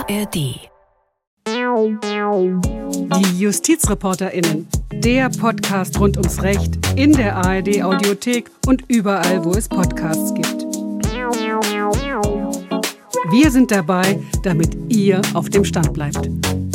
ARD. Die JustizreporterInnen. Der Podcast rund ums Recht in der ARD-Audiothek und überall, wo es Podcasts gibt. Wir sind dabei, damit ihr auf dem Stand bleibt.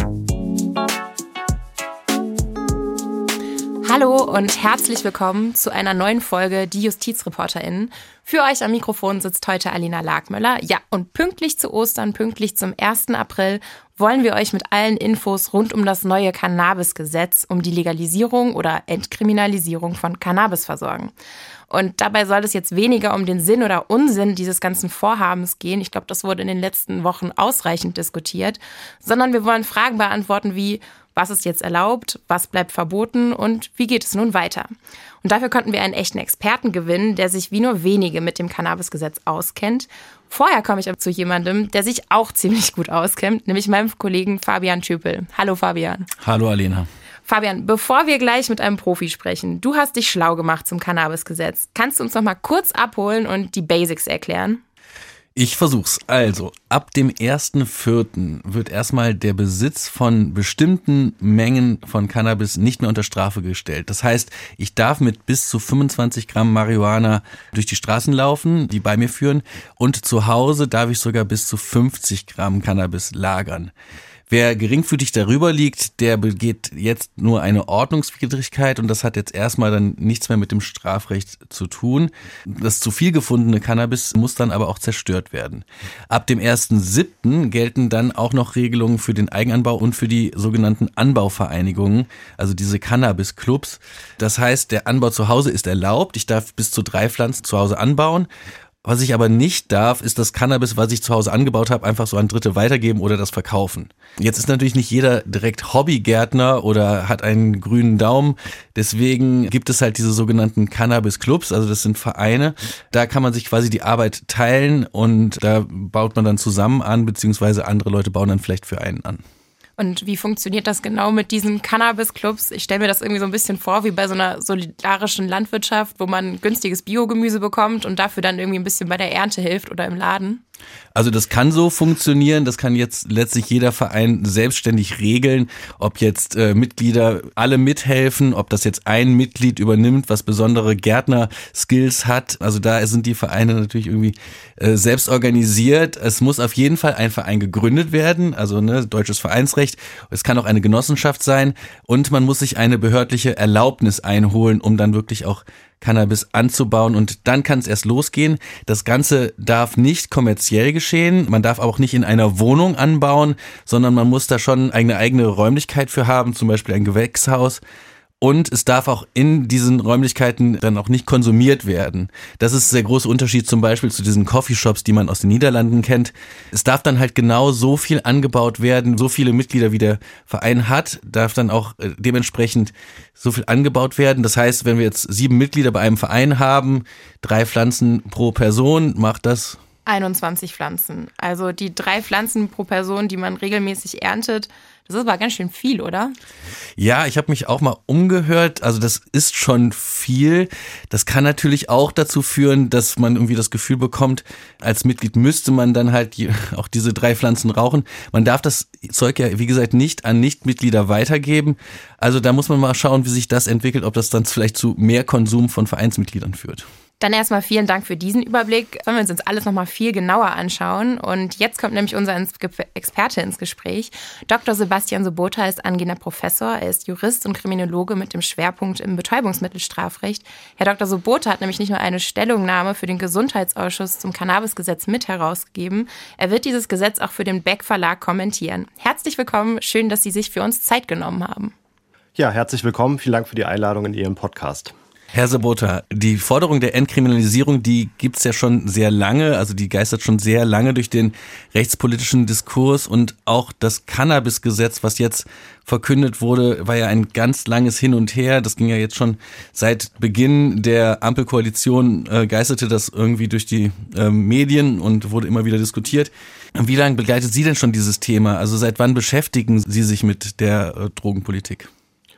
Hallo und herzlich willkommen zu einer neuen Folge Die JustizreporterInnen. Für euch am Mikrofon sitzt heute Alina Lagmöller. Ja, und pünktlich zu Ostern, pünktlich zum 1. April, wollen wir euch mit allen Infos rund um das neue Cannabis-Gesetz, um die Legalisierung oder Entkriminalisierung von Cannabis versorgen. Und dabei soll es jetzt weniger um den Sinn oder Unsinn dieses ganzen Vorhabens gehen. Ich glaube, das wurde in den letzten Wochen ausreichend diskutiert. Sondern wir wollen Fragen beantworten wie: Was ist jetzt erlaubt, was bleibt verboten und wie geht es nun weiter? Und dafür konnten wir einen echten Experten gewinnen, der sich wie nur wenige mit dem Cannabisgesetz auskennt. Vorher komme ich aber zu jemandem, der sich auch ziemlich gut auskennt, nämlich meinem Kollegen Fabian Schöpel. Hallo Fabian. Hallo Alina. Fabian, bevor wir gleich mit einem Profi sprechen, du hast dich schlau gemacht zum Cannabisgesetz. Kannst du uns noch mal kurz abholen und die Basics erklären? Ich versuch's. Also, ab dem 1.4. wird erstmal der Besitz von bestimmten Mengen von Cannabis nicht mehr unter Strafe gestellt. Das heißt, ich darf mit bis zu 25 Gramm Marihuana durch die Straßen laufen, die bei mir führen, und zu Hause darf ich sogar bis zu 50 Gramm Cannabis lagern. Wer geringfügig darüber liegt, der begeht jetzt nur eine Ordnungswidrigkeit und das hat jetzt erstmal dann nichts mehr mit dem Strafrecht zu tun. Das zu viel gefundene Cannabis muss dann aber auch zerstört werden. Ab dem 1.7. gelten dann auch noch Regelungen für den Eigenanbau und für die sogenannten Anbauvereinigungen, also diese Cannabis-Clubs. Das heißt, der Anbau zu Hause ist erlaubt. Ich darf bis zu 3 Pflanzen zu Hause anbauen. Was ich aber nicht darf, ist das Cannabis, was ich zu Hause angebaut habe, einfach so an Dritte weitergeben oder das verkaufen. Jetzt ist natürlich nicht jeder direkt Hobbygärtner oder hat einen grünen Daumen. Deswegen gibt es halt diese sogenannten Cannabis-Clubs, also das sind Vereine. Da kann man sich quasi die Arbeit teilen und da baut man dann zusammen an, beziehungsweise andere Leute bauen dann vielleicht für einen an. Und wie funktioniert das genau mit diesen Cannabis-Clubs? Ich stelle mir das irgendwie so ein bisschen vor wie bei so einer solidarischen Landwirtschaft, wo man günstiges Biogemüse bekommt und dafür dann irgendwie ein bisschen bei der Ernte hilft oder im Laden. Also das kann so funktionieren, das kann jetzt letztlich jeder Verein selbstständig regeln, ob jetzt Mitglieder alle mithelfen, ob das jetzt ein Mitglied übernimmt, was besondere Gärtner-Skills hat. Also da sind die Vereine natürlich irgendwie selbst organisiert. Es muss auf jeden Fall ein Verein gegründet werden, also deutsches Vereinsrecht. Es kann auch eine Genossenschaft sein und man muss sich eine behördliche Erlaubnis einholen, um dann wirklich auch Cannabis anzubauen und dann kann es erst losgehen. Das Ganze darf nicht kommerziell geschehen, man darf auch nicht in einer Wohnung anbauen, sondern man muss da schon eine eigene Räumlichkeit für haben, zum Beispiel ein Gewächshaus. Und es darf auch in diesen Räumlichkeiten dann auch nicht konsumiert werden. Das ist der große Unterschied zum Beispiel zu diesen Coffeeshops, die man aus den Niederlanden kennt. Es darf dann halt genau so viel angebaut werden, so viele Mitglieder wie der Verein hat, darf dann auch dementsprechend so viel angebaut werden. Das heißt, wenn wir jetzt 7 Mitglieder bei einem Verein haben, 3 Pflanzen pro Person, macht das 21 Pflanzen. Also die 3 Pflanzen pro Person, die man regelmäßig erntet. Das ist aber ganz schön viel, oder? Ja, ich habe mich auch mal umgehört. Also das ist schon viel. Das kann natürlich auch dazu führen, dass man irgendwie das Gefühl bekommt, als Mitglied müsste man dann halt auch diese 3 Pflanzen rauchen. Man darf das Zeug ja, wie gesagt, nicht an Nichtmitglieder weitergeben. Also da muss man mal schauen, wie sich das entwickelt, ob das dann vielleicht zu mehr Konsum von Vereinsmitgliedern führt. Dann erstmal vielen Dank für diesen Überblick. Sollen wir uns alles nochmal viel genauer anschauen. Und jetzt kommt nämlich unser Experte ins Gespräch. Dr. Sebastian Sobota ist angehender Professor. Er ist Jurist und Kriminologe mit dem Schwerpunkt im Betäubungsmittelstrafrecht. Herr Dr. Sobota hat nämlich nicht nur eine Stellungnahme für den Gesundheitsausschuss zum Cannabisgesetz mit herausgegeben. Er wird dieses Gesetz auch für den Beck Verlag kommentieren. Herzlich willkommen. Schön, dass Sie sich für uns Zeit genommen haben. Ja, herzlich willkommen. Vielen Dank für die Einladung in Ihrem Podcast. Herr Sobota, die Forderung der Entkriminalisierung, die gibt's ja schon sehr lange, also die geistert schon sehr lange durch den rechtspolitischen Diskurs und auch das Cannabisgesetz, was jetzt verkündet wurde, war ja ein ganz langes Hin und Her. Das ging ja jetzt schon seit Beginn der Ampelkoalition, geisterte das irgendwie durch die Medien und wurde immer wieder diskutiert. Wie lange begleitet Sie denn schon dieses Thema? Also seit wann beschäftigen Sie sich mit der Drogenpolitik?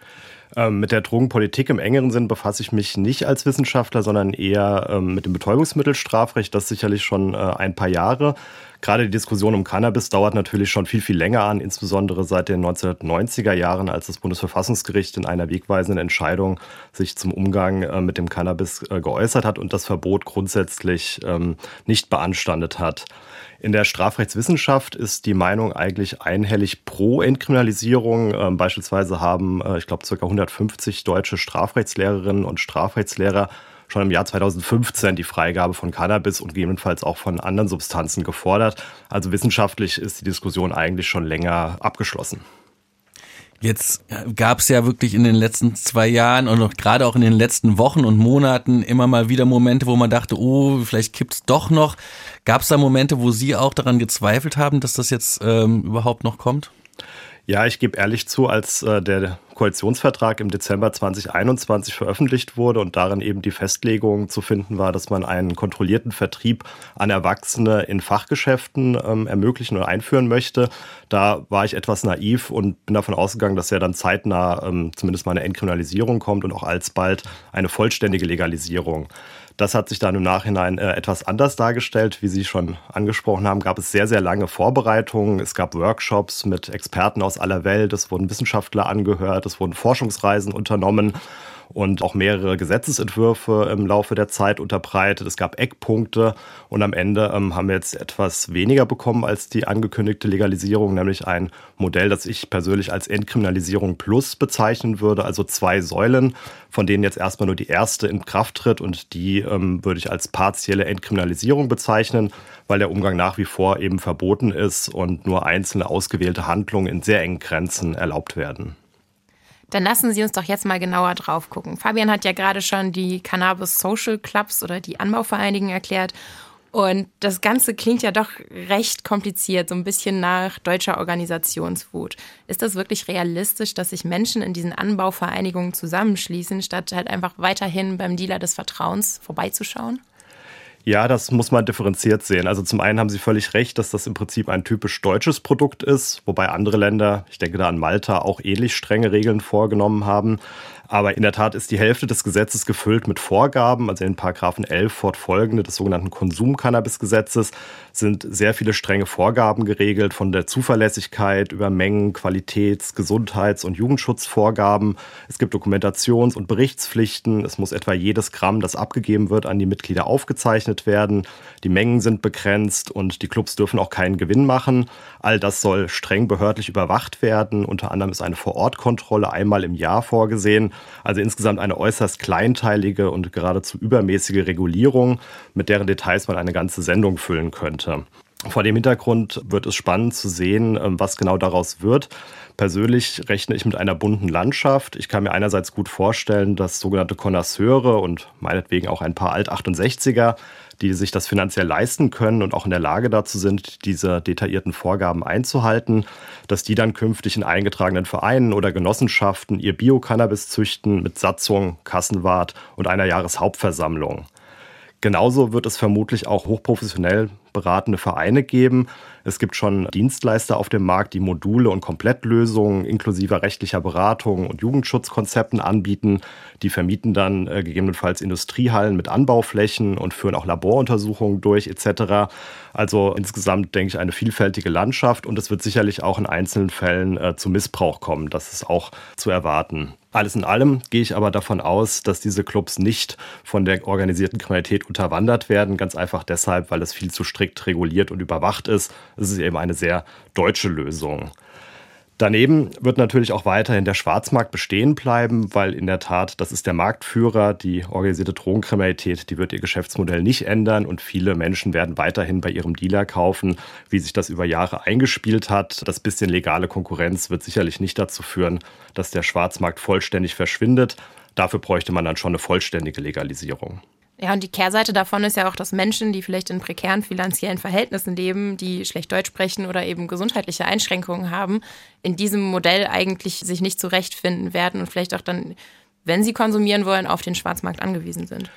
Mit der Drogenpolitik im engeren Sinn befasse ich mich nicht als Wissenschaftler, sondern eher mit dem Betäubungsmittelstrafrecht, das sicherlich schon ein paar Jahre. Gerade die Diskussion um Cannabis dauert natürlich schon viel, viel länger an, insbesondere seit den 1990er Jahren, als das Bundesverfassungsgericht in einer wegweisenden Entscheidung sich zum Umgang mit dem Cannabis geäußert hat und das Verbot grundsätzlich nicht beanstandet hat. In der Strafrechtswissenschaft ist die Meinung eigentlich einhellig pro Entkriminalisierung. Beispielsweise haben, ich glaube, ca. 150 deutsche Strafrechtslehrerinnen und Strafrechtslehrer schon im Jahr 2015 die Freigabe von Cannabis und gegebenenfalls auch von anderen Substanzen gefordert. Also wissenschaftlich ist die Diskussion eigentlich schon länger abgeschlossen. Jetzt gab es ja wirklich in den letzten 2 Jahren und auch gerade auch in den letzten Wochen und Monaten immer mal wieder Momente, wo man dachte, oh, vielleicht kippt's doch noch. Gab es da Momente, wo Sie auch daran gezweifelt haben, dass das jetzt überhaupt noch kommt? Ja, ich gebe ehrlich zu, als der Koalitionsvertrag im Dezember 2021 veröffentlicht wurde und darin eben die Festlegung zu finden war, dass man einen kontrollierten Vertrieb an Erwachsene in Fachgeschäften ermöglichen oder einführen möchte, da war ich etwas naiv und bin davon ausgegangen, dass ja dann zeitnah zumindest mal eine Entkriminalisierung kommt und auch alsbald eine vollständige Legalisierung. Das hat sich dann im Nachhinein etwas anders dargestellt. Wie Sie schon angesprochen haben, gab es sehr, sehr lange Vorbereitungen. Es gab Workshops mit Experten aus aller Welt. Es wurden Wissenschaftler angehört. Es wurden Forschungsreisen unternommen und auch mehrere Gesetzesentwürfe im Laufe der Zeit unterbreitet. Es gab Eckpunkte und am Ende haben wir jetzt etwas weniger bekommen als die angekündigte Legalisierung, nämlich ein Modell, das ich persönlich als Entkriminalisierung Plus bezeichnen würde, also 2 Säulen, von denen jetzt erstmal nur die erste in Kraft tritt und die würde ich als partielle Entkriminalisierung bezeichnen, weil der Umgang nach wie vor eben verboten ist und nur einzelne ausgewählte Handlungen in sehr engen Grenzen erlaubt werden. Dann lassen Sie uns doch jetzt mal genauer drauf gucken. Fabian hat ja gerade schon die Cannabis Social Clubs oder die Anbauvereinigungen erklärt. Und das Ganze klingt ja doch recht kompliziert, so ein bisschen nach deutscher Organisationswut. Ist das wirklich realistisch, dass sich Menschen in diesen Anbauvereinigungen zusammenschließen, statt halt einfach weiterhin beim Dealer des Vertrauens vorbeizuschauen? Ja, das muss man differenziert sehen. Also zum einen haben Sie völlig recht, dass das im Prinzip ein typisch deutsches Produkt ist, wobei andere Länder, ich denke da an Malta, auch ähnlich strenge Regeln vorgenommen haben. Aber in der Tat ist die Hälfte des Gesetzes gefüllt mit Vorgaben. Also in Paragraphen 11 fortfolgende des sogenannten Konsum-Cannabis-Gesetzes sind sehr viele strenge Vorgaben geregelt, von der Zuverlässigkeit über Mengen, Qualitäts-, Gesundheits- und Jugendschutzvorgaben. Es gibt Dokumentations- und Berichtspflichten. Es muss etwa jedes Gramm, das abgegeben wird, an die Mitglieder aufgezeichnet werden. Die Mengen sind begrenzt und die Clubs dürfen auch keinen Gewinn machen. All das soll streng behördlich überwacht werden. Unter anderem ist eine Vorortkontrolle einmal im Jahr vorgesehen. Also insgesamt eine äußerst kleinteilige und geradezu übermäßige Regulierung, mit deren Details man eine ganze Sendung füllen könnte. Vor dem Hintergrund wird es spannend zu sehen, was genau daraus wird. Persönlich rechne ich mit einer bunten Landschaft. Ich kann mir einerseits gut vorstellen, dass sogenannte Connoisseure und meinetwegen auch ein paar Alt-68er, die sich das finanziell leisten können und auch in der Lage dazu sind, diese detaillierten Vorgaben einzuhalten, dass die dann künftig in eingetragenen Vereinen oder Genossenschaften ihr Bio-Cannabis züchten mit Satzung, Kassenwart und einer Jahreshauptversammlung. Genauso wird es vermutlich auch hochprofessionell beratende Vereine geben. Es gibt schon Dienstleister auf dem Markt, die Module und Komplettlösungen inklusive rechtlicher Beratung und Jugendschutzkonzepten anbieten. Die vermieten dann gegebenenfalls Industriehallen mit Anbauflächen und führen auch Laboruntersuchungen durch etc. Also insgesamt denke ich eine vielfältige Landschaft und es wird sicherlich auch in einzelnen Fällen zu Missbrauch kommen. Das ist auch zu erwarten. Alles in allem gehe ich aber davon aus, dass diese Clubs nicht von der organisierten Kriminalität unterwandert werden. Ganz einfach deshalb, weil es viel zu strikt reguliert und überwacht ist. Es ist eben eine sehr deutsche Lösung. Daneben wird natürlich auch weiterhin der Schwarzmarkt bestehen bleiben, weil in der Tat, das ist der Marktführer, die organisierte Drogenkriminalität, die wird ihr Geschäftsmodell nicht ändern und viele Menschen werden weiterhin bei ihrem Dealer kaufen, wie sich das über Jahre eingespielt hat. Das bisschen legale Konkurrenz wird sicherlich nicht dazu führen, dass der Schwarzmarkt vollständig verschwindet. Dafür bräuchte man dann schon eine vollständige Legalisierung. Ja, und die Kehrseite davon ist ja auch, dass Menschen, die vielleicht in prekären finanziellen Verhältnissen leben, die schlecht Deutsch sprechen oder eben gesundheitliche Einschränkungen haben, in diesem Modell eigentlich sich nicht zurechtfinden werden und vielleicht auch dann, wenn sie konsumieren wollen, auf den Schwarzmarkt angewiesen sind.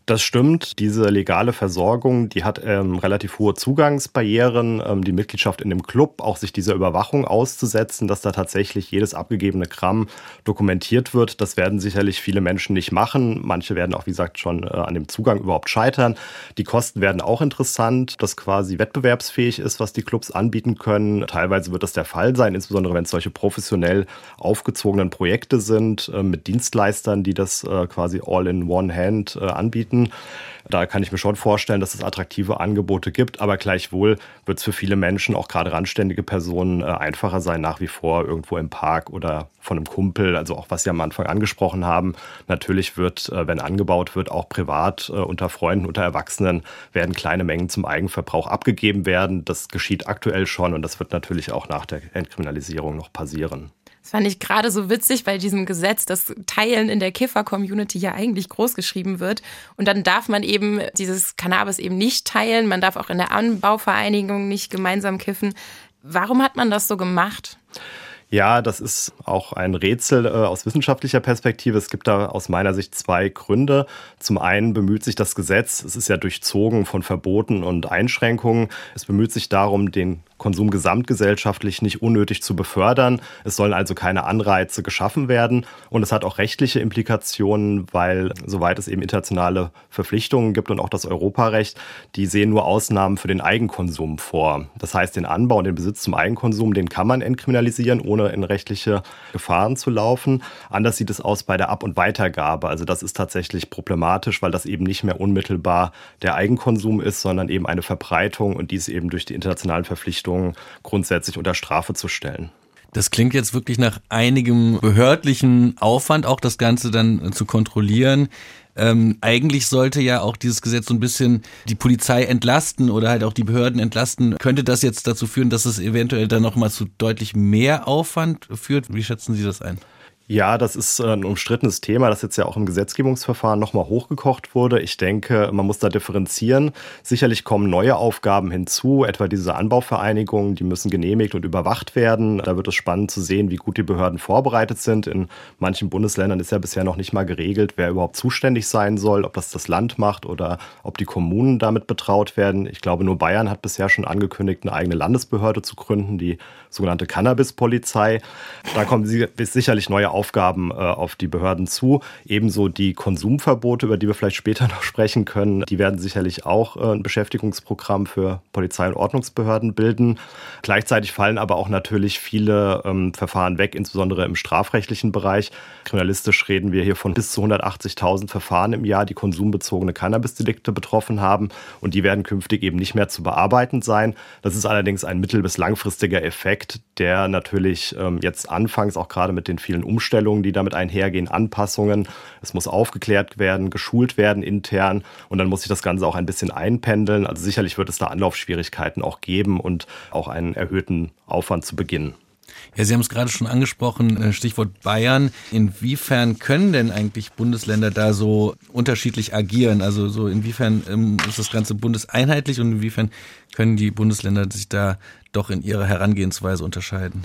Das stimmt. Diese legale Versorgung, die hat relativ hohe Zugangsbarrieren. Die Mitgliedschaft in dem Club, auch sich dieser Überwachung auszusetzen, dass da tatsächlich jedes abgegebene Gramm dokumentiert wird, das werden sicherlich viele Menschen nicht machen. Manche werden auch, wie gesagt, schon an dem Zugang überhaupt scheitern. Die Kosten werden auch interessant, dass quasi wettbewerbsfähig ist, was die Clubs anbieten können. Teilweise wird das der Fall sein, insbesondere wenn es solche professionell aufgezogenen Projekte sind, mit Dienstleistern, die das quasi all in one hand anbieten. Da kann ich mir schon vorstellen, dass es attraktive Angebote gibt, aber gleichwohl wird es für viele Menschen, auch gerade randständige Personen, einfacher sein, nach wie vor irgendwo im Park oder von einem Kumpel, also auch was Sie am Anfang angesprochen haben. Natürlich wird, wenn angebaut wird, auch privat unter Freunden, unter Erwachsenen werden kleine Mengen zum Eigenverbrauch abgegeben werden. Das geschieht aktuell schon und das wird natürlich auch nach der Entkriminalisierung noch passieren. Das fand ich gerade so witzig bei diesem Gesetz, dass Teilen in der Kiffer-Community ja eigentlich groß geschrieben wird. Und dann darf man eben dieses Cannabis eben nicht teilen. Man darf auch in der Anbauvereinigung nicht gemeinsam kiffen. Warum hat man das so gemacht? Ja, das ist auch ein Rätsel aus wissenschaftlicher Perspektive. Es gibt da aus meiner Sicht zwei Gründe. Zum einen bemüht sich das Gesetz, es ist ja durchzogen von Verboten und Einschränkungen. Es bemüht sich darum, den Konsum gesamtgesellschaftlich nicht unnötig zu befördern. Es sollen also keine Anreize geschaffen werden. Und es hat auch rechtliche Implikationen, weil soweit es eben internationale Verpflichtungen gibt und auch das Europarecht, die sehen nur Ausnahmen für den Eigenkonsum vor. Das heißt, den Anbau und den Besitz zum Eigenkonsum, den kann man entkriminalisieren, ohne in rechtliche Gefahren zu laufen. Anders sieht es aus bei der Ab- und Weitergabe. Also das ist tatsächlich problematisch, weil das eben nicht mehr unmittelbar der Eigenkonsum ist, sondern eben eine Verbreitung und dies eben durch die internationalen Verpflichtungen grundsätzlich unter Strafe zu stellen. Das klingt jetzt wirklich nach einigem behördlichen Aufwand, auch das Ganze dann zu kontrollieren. Eigentlich sollte ja auch dieses Gesetz so ein bisschen die Polizei entlasten oder halt auch die Behörden entlasten. Könnte das jetzt dazu führen, dass es eventuell dann nochmal zu deutlich mehr Aufwand führt? Wie schätzen Sie das ein? Ja, das ist ein umstrittenes Thema, das jetzt ja auch im Gesetzgebungsverfahren nochmal hochgekocht wurde. Ich denke, man muss da differenzieren. Sicherlich kommen neue Aufgaben hinzu, etwa diese Anbauvereinigungen, die müssen genehmigt und überwacht werden. Da wird es spannend zu sehen, wie gut die Behörden vorbereitet sind. In manchen Bundesländern ist ja bisher noch nicht mal geregelt, wer überhaupt zuständig sein soll, ob das Land macht oder ob die Kommunen damit betraut werden. Ich glaube, nur Bayern hat bisher schon angekündigt, eine eigene Landesbehörde zu gründen, die sogenannte Cannabis-Polizei. Da kommen sicherlich neue Aufgaben auf die Behörden zu. Ebenso die Konsumverbote, über die wir vielleicht später noch sprechen können, die werden sicherlich auch ein Beschäftigungsprogramm für Polizei- und Ordnungsbehörden bilden. Gleichzeitig fallen aber auch natürlich viele Verfahren weg, insbesondere im strafrechtlichen Bereich. Kriminalistisch reden wir hier von bis zu 180.000 Verfahren im Jahr, die konsumbezogene Cannabisdelikte betroffen haben. Und die werden künftig eben nicht mehr zu bearbeiten sein. Das ist allerdings ein mittel- bis langfristiger Effekt, der natürlich jetzt anfangs auch gerade mit den vielen Umstellungen, die damit einhergehen, Anpassungen, es muss aufgeklärt werden, geschult werden intern und dann muss sich das Ganze auch ein bisschen einpendeln. Also sicherlich wird es da Anlaufschwierigkeiten auch geben und auch einen erhöhten Aufwand zu Beginn. Ja, Sie haben es gerade schon angesprochen, Stichwort Bayern. Inwiefern können denn eigentlich Bundesländer da so unterschiedlich agieren? Also so inwiefern ist das Ganze bundeseinheitlich und inwiefern können die Bundesländer sich da doch in ihrer Herangehensweise unterscheiden?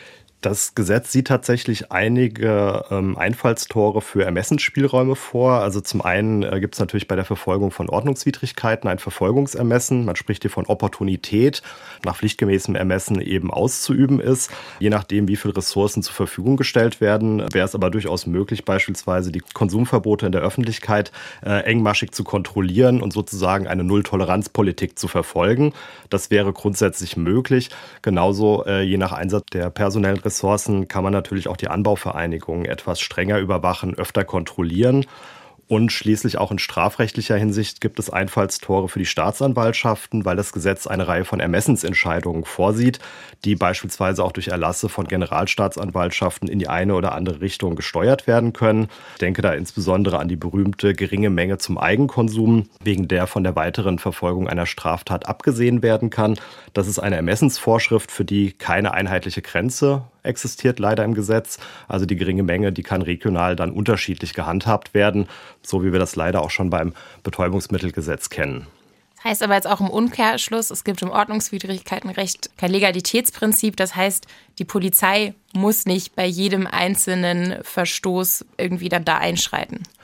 Das Gesetz sieht tatsächlich einige Einfallstore für Ermessensspielräume vor. Also zum einen gibt es natürlich bei der Verfolgung von Ordnungswidrigkeiten ein Verfolgungsermessen. Man spricht hier von Opportunität, nach pflichtgemäßem Ermessen eben auszuüben ist. Je nachdem, wie viele Ressourcen zur Verfügung gestellt werden, wäre es aber durchaus möglich, beispielsweise die Konsumverbote in der Öffentlichkeit engmaschig zu kontrollieren und sozusagen eine Null-Toleranz-Politik zu verfolgen. Das wäre grundsätzlich möglich. Genauso je nach Einsatz der personellen Ressourcen kann man natürlich auch die Anbauvereinigungen etwas strenger überwachen, öfter kontrollieren. Und schließlich auch in strafrechtlicher Hinsicht gibt es Einfallstore für die Staatsanwaltschaften, weil das Gesetz eine Reihe von Ermessensentscheidungen vorsieht, die beispielsweise auch durch Erlasse von Generalstaatsanwaltschaften in die eine oder andere Richtung gesteuert werden können. Ich denke da insbesondere an die berühmte geringe Menge zum Eigenkonsum, wegen der von der weiteren Verfolgung einer Straftat abgesehen werden kann. Das ist eine Ermessensvorschrift, für die keine einheitliche Grenze existiert leider im Gesetz. Also die geringe Menge, die kann regional dann unterschiedlich gehandhabt werden, so wie wir das leider auch schon beim Betäubungsmittelgesetz kennen. Das heißt aber jetzt auch im Umkehrschluss, es gibt im Ordnungswidrigkeitenrecht kein Legalitätsprinzip. Das heißt, die Polizei muss nicht bei jedem einzelnen Verstoß irgendwie dann da einschreiten.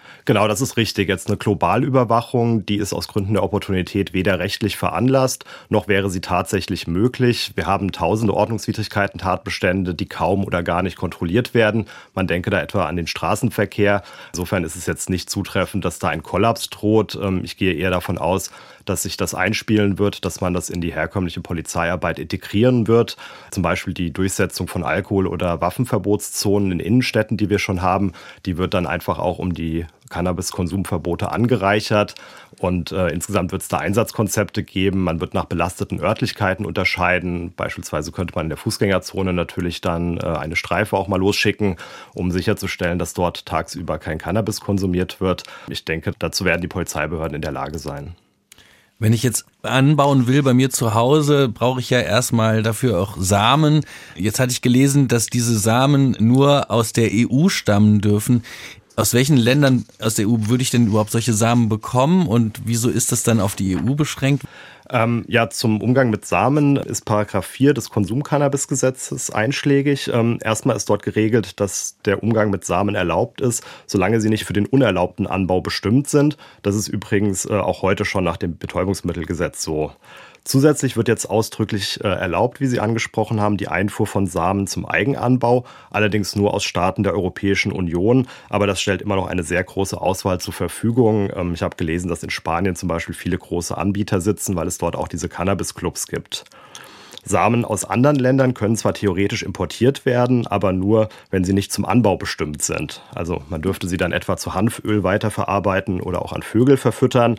Genau, das ist richtig. Jetzt eine Globalüberwachung, die ist aus Gründen der Opportunität weder rechtlich veranlasst, noch wäre sie tatsächlich möglich. Wir haben tausende Ordnungswidrigkeiten, Tatbestände, die kaum oder gar nicht kontrolliert werden. Man denke da etwa an den Straßenverkehr. Insofern ist es jetzt nicht zutreffend, dass da ein Kollaps droht. Ich gehe eher davon aus, dass sich das einspielen wird, dass man das in die herkömmliche Polizeiarbeit integrieren wird. Zum Beispiel die Durchsetzung von Alkohol- oder Waffenverbotszonen in Innenstädten, die wir schon haben, die wird dann einfach auch um die Cannabiskonsumverbote angereichert und insgesamt wird es da Einsatzkonzepte geben. Man wird nach belasteten Örtlichkeiten unterscheiden. Beispielsweise könnte man in der Fußgängerzone natürlich dann eine Streife auch mal losschicken, um sicherzustellen, dass dort tagsüber kein Cannabis konsumiert wird. Ich denke, dazu werden die Polizeibehörden in der Lage sein. Wenn ich jetzt anbauen will bei mir zu Hause, brauche ich ja erstmal dafür auch Samen. Jetzt hatte ich gelesen, dass diese Samen nur aus der EU stammen dürfen. Aus welchen Ländern aus der EU würde ich denn überhaupt solche Samen bekommen und wieso ist das dann auf die EU beschränkt? Zum Umgang mit Samen ist Paragraph 4 des Konsumcannabisgesetzes einschlägig. Erstmal ist dort geregelt, dass der Umgang mit Samen erlaubt ist, solange sie nicht für den unerlaubten Anbau bestimmt sind. Das ist übrigens auch heute schon nach dem Betäubungsmittelgesetz so. Zusätzlich wird jetzt ausdrücklich erlaubt, wie Sie angesprochen haben, die Einfuhr von Samen zum Eigenanbau, allerdings nur aus Staaten der Europäischen Union. Aber das stellt immer noch eine sehr große Auswahl zur Verfügung. Ich habe gelesen, dass in Spanien zum Beispiel viele große Anbieter sitzen, weil es dort auch diese Cannabis-Clubs gibt. Samen aus anderen Ländern können zwar theoretisch importiert werden, aber nur, wenn sie nicht zum Anbau bestimmt sind. Also man dürfte sie dann etwa zu Hanföl weiterverarbeiten oder auch an Vögel verfüttern.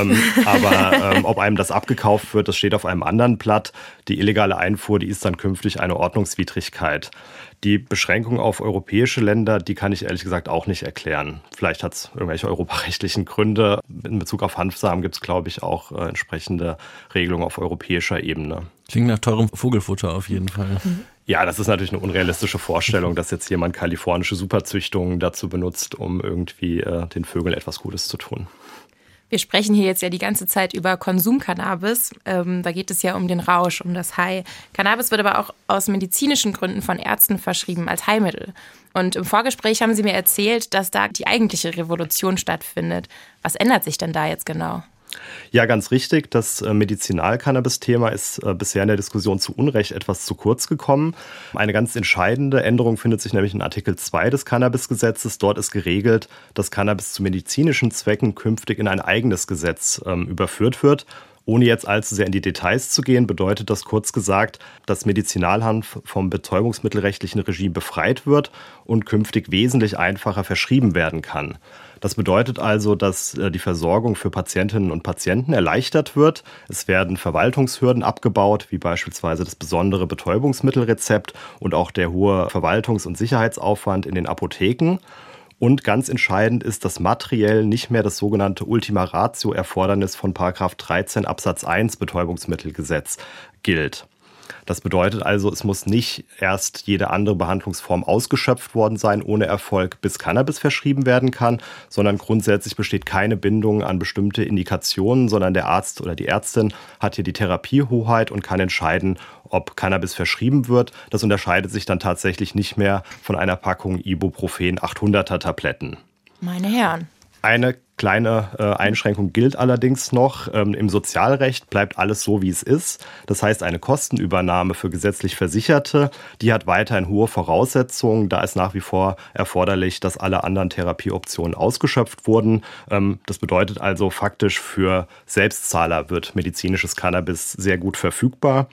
Aber ob einem das abgekauft wird, das steht auf einem anderen Blatt. Die illegale Einfuhr, die ist dann künftig eine Ordnungswidrigkeit. Die Beschränkung auf europäische Länder, die kann ich ehrlich gesagt auch nicht erklären. Vielleicht hat es irgendwelche europarechtlichen Gründe. In Bezug auf Hanfsamen gibt es, glaube ich, auch entsprechende Regelungen auf europäischer Ebene. Klingt nach teurem Vogelfutter auf jeden Fall. Ja, das ist natürlich eine unrealistische Vorstellung, dass jetzt jemand kalifornische Superzüchtungen dazu benutzt, um irgendwie den Vögeln etwas Gutes zu tun. Wir sprechen hier jetzt ja die ganze Zeit über Konsumcannabis. Da geht es ja um den Rausch, um das High. Cannabis wird aber auch aus medizinischen Gründen von Ärzten verschrieben als Heilmittel. Und im Vorgespräch haben Sie mir erzählt, dass da die eigentliche Revolution stattfindet. Was ändert sich denn da jetzt genau? Ja, ganz richtig. Das Medizinal-Cannabis-Thema ist bisher in der Diskussion zu Unrecht etwas zu kurz gekommen. Eine ganz entscheidende Änderung findet sich nämlich in Artikel 2 des Cannabis-Gesetzes. Dort ist geregelt, dass Cannabis zu medizinischen Zwecken künftig in ein eigenes Gesetz überführt wird. Ohne jetzt allzu sehr in die Details zu gehen, bedeutet das kurz gesagt, dass Medizinalhanf vom betäubungsmittelrechtlichen Regime befreit wird und künftig wesentlich einfacher verschrieben werden kann. Das bedeutet also, dass die Versorgung für Patientinnen und Patienten erleichtert wird. Es werden Verwaltungshürden abgebaut, wie beispielsweise das besondere Betäubungsmittelrezept und auch der hohe Verwaltungs- und Sicherheitsaufwand in den Apotheken. Und ganz entscheidend ist, dass materiell nicht mehr das sogenannte Ultima Ratio-Erfordernis von § 13 Absatz 1 Betäubungsmittelgesetz gilt. Das bedeutet also, es muss nicht erst jede andere Behandlungsform ausgeschöpft worden sein ohne Erfolg, bis Cannabis verschrieben werden kann, sondern grundsätzlich besteht keine Bindung an bestimmte Indikationen, sondern der Arzt oder die Ärztin hat hier die Therapiehoheit und kann entscheiden, ob Cannabis verschrieben wird. Das unterscheidet sich dann tatsächlich nicht mehr von einer Packung Ibuprofen 800er Tabletten. Meine Herren. Eine kleine Einschränkung gilt allerdings noch. Im Sozialrecht bleibt alles so, wie es ist. Das heißt, eine Kostenübernahme für gesetzlich Versicherte, die hat weiterhin hohe Voraussetzungen. Da ist nach wie vor erforderlich, dass alle anderen Therapieoptionen ausgeschöpft wurden. Das bedeutet also faktisch, für Selbstzahler wird medizinisches Cannabis sehr gut verfügbar.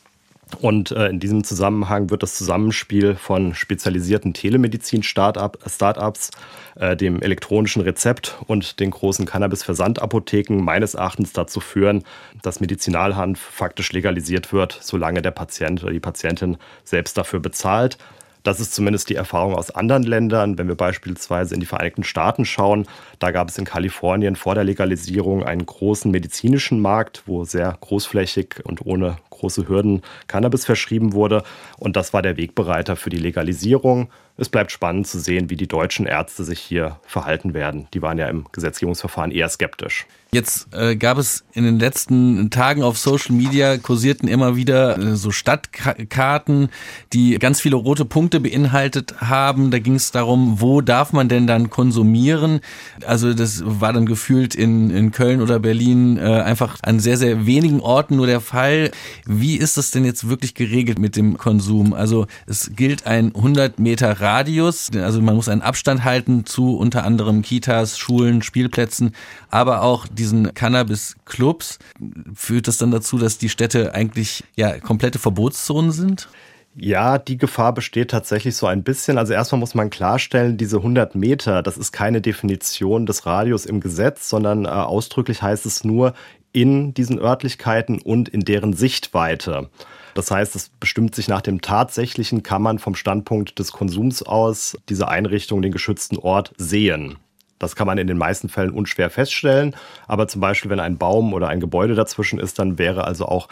Und in diesem Zusammenhang wird das Zusammenspiel von spezialisierten Telemedizin-Startups, dem elektronischen Rezept und den großen Cannabis-Versandapotheken meines Erachtens dazu führen, dass Medizinalhanf faktisch legalisiert wird, solange der Patient oder die Patientin selbst dafür bezahlt. Das ist zumindest die Erfahrung aus anderen Ländern. Wenn wir beispielsweise in die Vereinigten Staaten schauen, da gab es in Kalifornien vor der Legalisierung einen großen medizinischen Markt, wo sehr großflächig und ohne große Hürden Cannabis verschrieben wurde. Und das war der Wegbereiter für die Legalisierung. es bleibt spannend zu sehen, wie die deutschen Ärzte sich hier verhalten werden. Die waren ja im Gesetzgebungsverfahren eher skeptisch. Jetzt gab es in den letzten Tagen auf Social Media, kursierten immer wieder so Stadtkarten, die ganz viele rote Punkte beinhaltet haben. Da ging es darum, wo darf man denn dann konsumieren? Also das war dann gefühlt in Köln oder Berlin einfach an sehr, sehr wenigen Orten nur der Fall. Wie ist das denn jetzt wirklich geregelt mit dem Konsum? Also es gilt ein 100 Meter Radius, also man muss einen Abstand halten zu unter anderem Kitas, Schulen, Spielplätzen, aber auch diesen Cannabis-Clubs. Führt das dann dazu, dass die Städte eigentlich ja komplette Verbotszonen sind? Ja, die Gefahr besteht tatsächlich so ein bisschen. Also erstmal muss man klarstellen, diese 100 Meter, das ist keine Definition des Radius im Gesetz, sondern ausdrücklich heißt es nur in diesen Örtlichkeiten und in deren Sichtweite. Das heißt, es bestimmt sich nach dem tatsächlichen, kann man vom Standpunkt des Konsums aus diese Einrichtung, den geschützten Ort sehen. Das kann man in den meisten Fällen unschwer feststellen. Aber zum Beispiel, wenn ein Baum oder ein Gebäude dazwischen ist, dann wäre also auch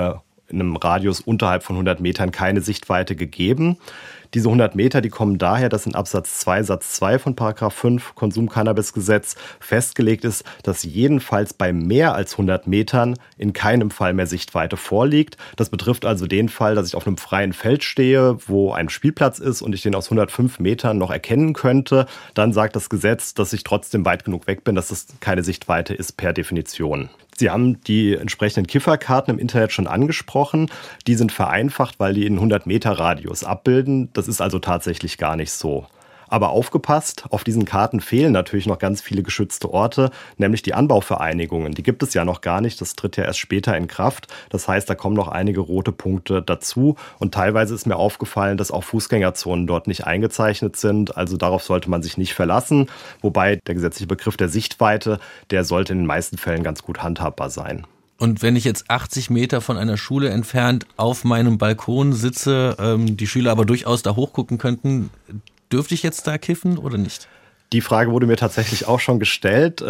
in einem Radius unterhalb von 100 Metern keine Sichtweite gegeben. Diese 100 Meter, die kommen daher, dass in Absatz 2 Satz 2 von § 5 Konsum-Cannabis-Gesetz festgelegt ist, dass jedenfalls bei mehr als 100 Metern in keinem Fall mehr Sichtweite vorliegt. Das betrifft also den Fall, dass ich auf einem freien Feld stehe, wo ein Spielplatz ist und ich den aus 105 Metern noch erkennen könnte. Dann sagt das Gesetz, dass ich trotzdem weit genug weg bin, dass das keine Sichtweite ist per Definition. Sie haben die entsprechenden Kifferkarten im Internet schon angesprochen. Die sind vereinfacht, weil die in 100 Meter Radius abbilden. Das ist also tatsächlich gar nicht so. Aber aufgepasst, auf diesen Karten fehlen natürlich noch ganz viele geschützte Orte, nämlich die Anbauvereinigungen. Die gibt es ja noch gar nicht, das tritt ja erst später in Kraft. Das heißt, da kommen noch einige rote Punkte dazu. Und teilweise ist mir aufgefallen, dass auch Fußgängerzonen dort nicht eingezeichnet sind. Also darauf sollte man sich nicht verlassen. Wobei der gesetzliche Begriff der Sichtweite, der sollte in den meisten Fällen ganz gut handhabbar sein. Und wenn ich jetzt 80 Meter von einer Schule entfernt auf meinem Balkon sitze, die Schüler aber durchaus da hochgucken könnten, dürfte ich jetzt da kiffen oder nicht? Die Frage wurde mir tatsächlich auch schon gestellt.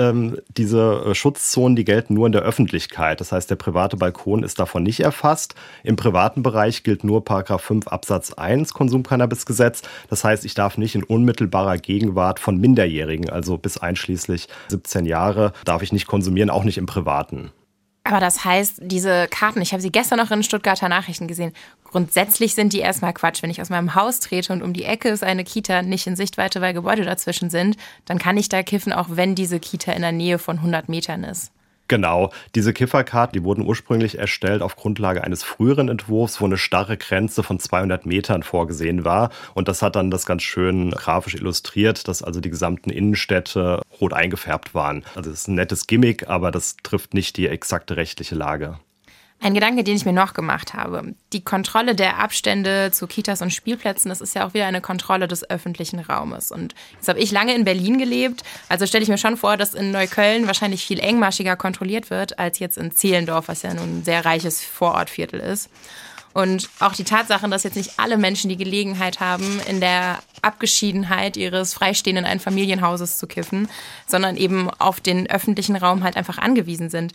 Diese Schutzzonen, die gelten nur in der Öffentlichkeit. Das heißt, der private Balkon ist davon nicht erfasst. Im privaten Bereich gilt nur § 5 Absatz 1 Konsum-Cannabis-Gesetz. Das heißt, ich darf nicht in unmittelbarer Gegenwart von Minderjährigen, also bis einschließlich 17 Jahre, darf ich nicht konsumieren, auch nicht im Privaten. Aber das heißt, diese Karten, ich habe sie gestern noch in Stuttgarter Nachrichten gesehen, grundsätzlich sind die erstmal Quatsch. Wenn ich aus meinem Haus trete und um die Ecke ist eine Kita nicht in Sichtweite, weil Gebäude dazwischen sind, dann kann ich da kiffen, auch wenn diese Kita in der Nähe von 100 Metern ist. Genau, diese Kifferkarten, die wurden ursprünglich erstellt auf Grundlage eines früheren Entwurfs, wo eine starre Grenze von 200 Metern vorgesehen war. Und das hat dann das ganz schön grafisch illustriert, dass also die gesamten Innenstädte rot eingefärbt waren. Also das ist ein nettes Gimmick, aber das trifft nicht die exakte rechtliche Lage. Ein Gedanke, den ich mir noch gemacht habe. Die Kontrolle der Abstände zu Kitas und Spielplätzen, das ist ja auch wieder eine Kontrolle des öffentlichen Raumes. Und jetzt habe ich lange in Berlin gelebt. Also stelle ich mir schon vor, dass in Neukölln wahrscheinlich viel engmaschiger kontrolliert wird, als jetzt in Zehlendorf, was ja nun ein sehr reiches Vorortviertel ist. Und auch die Tatsache, dass jetzt nicht alle Menschen die Gelegenheit haben, in der Abgeschiedenheit ihres freistehenden Einfamilienhauses zu kiffen, sondern eben auf den öffentlichen Raum halt einfach angewiesen sind.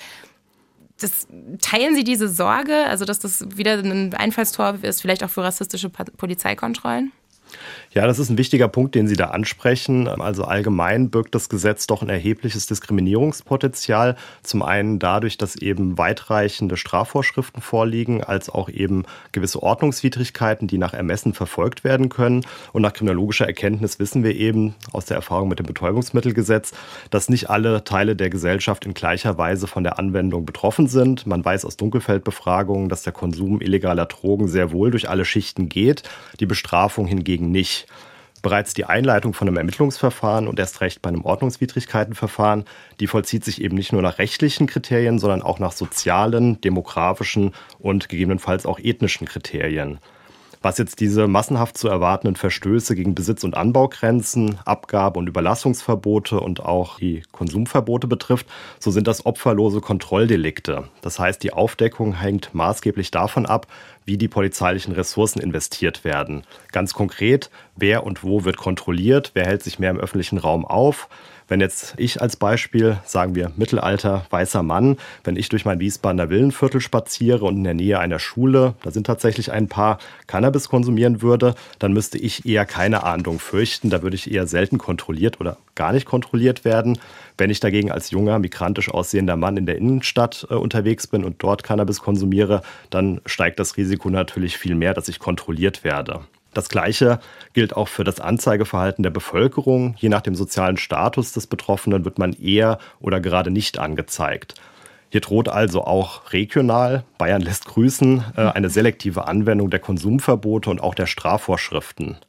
Teilen Sie diese Sorge, also dass das wieder ein Einfallstor ist, vielleicht auch für rassistische Polizeikontrollen? Ja, das ist ein wichtiger Punkt, den Sie da ansprechen. Also allgemein birgt das Gesetz doch ein erhebliches Diskriminierungspotenzial. Zum einen dadurch, dass eben weitreichende Strafvorschriften vorliegen, als auch eben gewisse Ordnungswidrigkeiten, die nach Ermessen verfolgt werden können. Und nach kriminologischer Erkenntnis wissen wir eben aus der Erfahrung mit dem Betäubungsmittelgesetz, dass nicht alle Teile der Gesellschaft in gleicher Weise von der Anwendung betroffen sind. Man weiß aus Dunkelfeldbefragungen, dass der Konsum illegaler Drogen sehr wohl durch alle Schichten geht, die Bestrafung hingegen nicht. Bereits die Einleitung von einem Ermittlungsverfahren und erst recht bei einem Ordnungswidrigkeitenverfahren, die vollzieht sich eben nicht nur nach rechtlichen Kriterien, sondern auch nach sozialen, demografischen und gegebenenfalls auch ethnischen Kriterien. Was jetzt diese massenhaft zu erwartenden Verstöße gegen Besitz- und Anbaugrenzen, Abgabe- und Überlassungsverbote und auch die Konsumverbote betrifft, so sind das opferlose Kontrolldelikte. Das heißt, die Aufdeckung hängt maßgeblich davon ab, wie die polizeilichen Ressourcen investiert werden. Ganz konkret, wer und wo wird kontrolliert, wer hält sich mehr im öffentlichen Raum auf, Wenn jetzt ich als Beispiel, sagen wir Mittelalter, weißer Mann, wenn ich durch mein Wiesbadener Villenviertel spaziere und in der Nähe einer Schule, da sind tatsächlich ein paar, Cannabis konsumieren würde, dann müsste ich eher keine Ahndung fürchten. Da würde ich eher selten kontrolliert oder gar nicht kontrolliert werden. Wenn ich dagegen als junger, migrantisch aussehender Mann in der Innenstadt unterwegs bin und dort Cannabis konsumiere, dann steigt das Risiko natürlich viel mehr, dass ich kontrolliert werde. Das Gleiche gilt auch für das Anzeigeverhalten der Bevölkerung. Je nach dem sozialen Status des Betroffenen wird man eher oder gerade nicht angezeigt. Hier droht also auch regional, Bayern lässt grüßen, eine selektive Anwendung der Konsumverbote und auch der Strafvorschriften.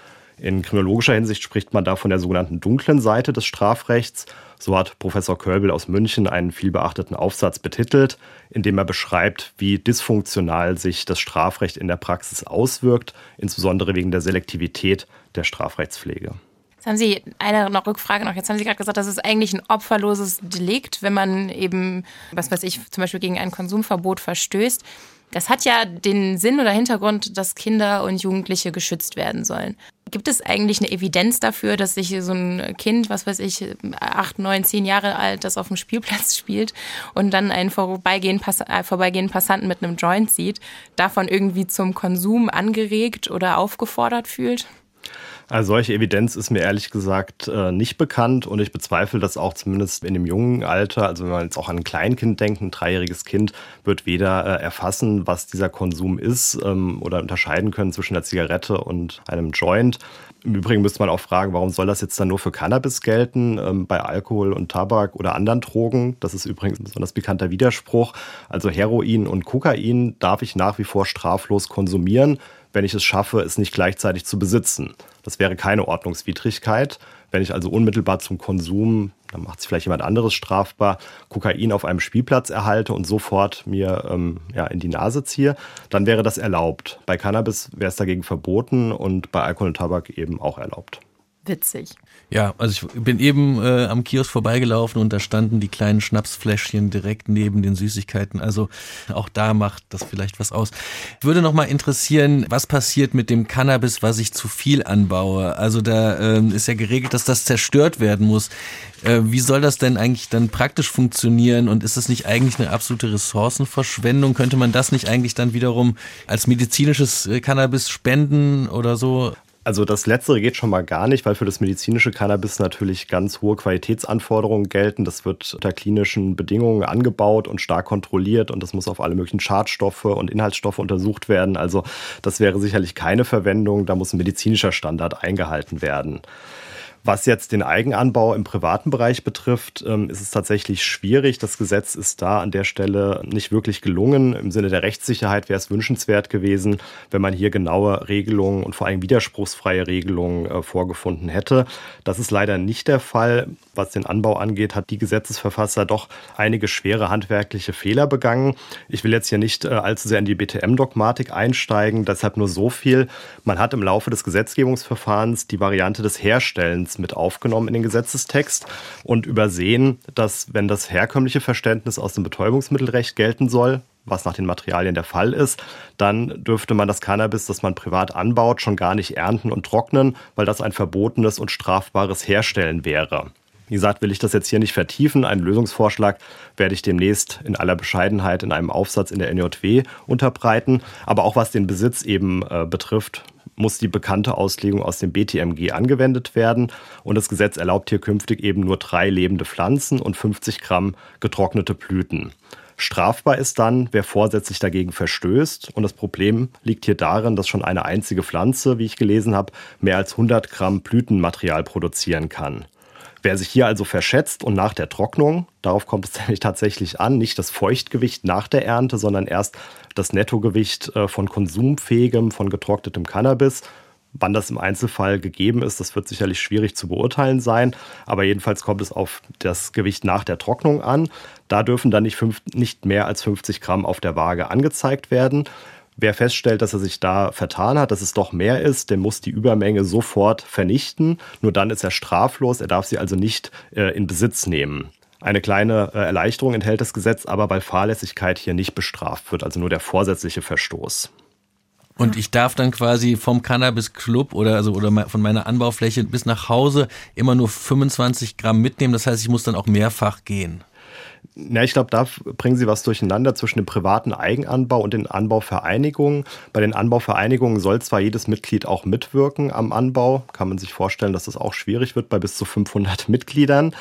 In kriminologischer Hinsicht spricht man da von der sogenannten dunklen Seite des Strafrechts. So hat Professor Kölbel aus München einen vielbeachteten Aufsatz betitelt, in dem er beschreibt, wie dysfunktional sich das Strafrecht in der Praxis auswirkt, insbesondere wegen der Selektivität der Strafrechtspflege. Jetzt haben Sie eine Rückfrage noch. Jetzt haben Sie gerade gesagt, das ist eigentlich ein opferloses Delikt, wenn man eben, was weiß ich, zum Beispiel gegen ein Konsumverbot verstößt. Das hat ja den Sinn oder Hintergrund, dass Kinder und Jugendliche geschützt werden sollen. Gibt es eigentlich eine Evidenz dafür, dass sich so ein Kind, was weiß ich, 8, 9, 10 Jahre alt, das auf dem Spielplatz spielt und dann einen vorbeigehenden Passanten mit einem Joint sieht, davon irgendwie zum Konsum angeregt oder aufgefordert fühlt? Also solche Evidenz ist mir ehrlich gesagt nicht bekannt und ich bezweifle das auch zumindest in dem jungen Alter. Also wenn man jetzt auch an ein Kleinkind denkt, ein 3-jähriges Kind wird weder erfassen, was dieser Konsum ist oder unterscheiden können zwischen der Zigarette und einem Joint. Im Übrigen müsste man auch fragen, warum soll das jetzt dann nur für Cannabis gelten, bei Alkohol und Tabak oder anderen Drogen? Das ist übrigens ein besonders bekannter Widerspruch. Also Heroin und Kokain darf ich nach wie vor straflos konsumieren, wenn ich es schaffe, es nicht gleichzeitig zu besitzen. Das wäre keine Ordnungswidrigkeit. Wenn ich also unmittelbar zum Konsum, dann macht es vielleicht jemand anderes strafbar, Kokain auf einem Spielplatz erhalte und sofort mir in die Nase ziehe, dann wäre das erlaubt. Bei Cannabis wäre es dagegen verboten und bei Alkohol und Tabak eben auch erlaubt. Witzig. Ja, also ich bin eben am Kiosk vorbeigelaufen und da standen die kleinen Schnapsfläschchen direkt neben den Süßigkeiten. Also auch da macht das vielleicht was aus. Würde noch mal interessieren, was passiert mit dem Cannabis, was ich zu viel anbaue? Also da ist ja geregelt, dass das zerstört werden muss. Wie soll das denn eigentlich dann praktisch funktionieren und ist das nicht eigentlich eine absolute Ressourcenverschwendung? Könnte man das nicht eigentlich dann wiederum als medizinisches Cannabis spenden oder so? Also das Letztere geht schon mal gar nicht, weil für das medizinische Cannabis natürlich ganz hohe Qualitätsanforderungen gelten. Das wird unter klinischen Bedingungen angebaut und stark kontrolliert und das muss auf alle möglichen Schadstoffe und Inhaltsstoffe untersucht werden. Also das wäre sicherlich keine Verwendung, da muss ein medizinischer Standard eingehalten werden. Was jetzt den Eigenanbau im privaten Bereich betrifft, ist es tatsächlich schwierig. Das Gesetz ist da an der Stelle nicht wirklich gelungen. Im Sinne der Rechtssicherheit wäre es wünschenswert gewesen, wenn man hier genaue Regelungen und vor allem widerspruchsfreie Regelungen vorgefunden hätte. Das ist leider nicht der Fall. Was den Anbau angeht, hat die Gesetzesverfasser doch einige schwere handwerkliche Fehler begangen. Ich will jetzt hier nicht allzu sehr in die BTM-Dogmatik einsteigen, deshalb nur so viel. Man hat im Laufe des Gesetzgebungsverfahrens die Variante des Herstellens mit aufgenommen in den Gesetzestext und übersehen, dass, wenn das herkömmliche Verständnis aus dem Betäubungsmittelrecht gelten soll, was nach den Materialien der Fall ist, dann dürfte man das Cannabis, das man privat anbaut, schon gar nicht ernten und trocknen, weil das ein verbotenes und strafbares Herstellen wäre. Wie gesagt, will ich das jetzt hier nicht vertiefen. Einen Lösungsvorschlag werde ich demnächst in aller Bescheidenheit in einem Aufsatz in der NJW unterbreiten. Aber auch was den Besitz eben betrifft, muss die bekannte Auslegung aus dem BTMG angewendet werden. Und das Gesetz erlaubt hier künftig eben nur 3 lebende Pflanzen und 50 Gramm getrocknete Blüten. Strafbar ist dann, wer vorsätzlich dagegen verstößt. Und das Problem liegt hier darin, dass schon eine einzige Pflanze, wie ich gelesen habe, mehr als 100 Gramm Blütenmaterial produzieren kann. Wer sich hier also verschätzt und nach der Trocknung, darauf kommt es nämlich tatsächlich an, nicht das Feuchtgewicht nach der Ernte, sondern erst das Nettogewicht von konsumfähigem, von getrocknetem Cannabis. Wann das im Einzelfall gegeben ist, das wird sicherlich schwierig zu beurteilen sein. Aber jedenfalls kommt es auf das Gewicht nach der Trocknung an. Da dürfen dann nicht mehr als 50 Gramm auf der Waage angezeigt werden. Wer feststellt, dass er sich da vertan hat, dass es doch mehr ist, der muss die Übermenge sofort vernichten. Nur dann ist er straflos, er darf sie also nicht in Besitz nehmen. Eine kleine Erleichterung enthält das Gesetz aber, weil Fahrlässigkeit hier nicht bestraft wird, also nur der vorsätzliche Verstoß. Und ich darf dann quasi vom Cannabis-Club oder von meiner Anbaufläche bis nach Hause immer nur 25 Gramm mitnehmen. Das heißt, ich muss dann auch mehrfach gehen. Ja, ich glaube, da bringen Sie was durcheinander zwischen dem privaten Eigenanbau und den Anbauvereinigungen. Bei den Anbauvereinigungen soll zwar jedes Mitglied auch mitwirken am Anbau. Kann man sich vorstellen, dass das auch schwierig wird bei bis zu 500 Mitgliedern.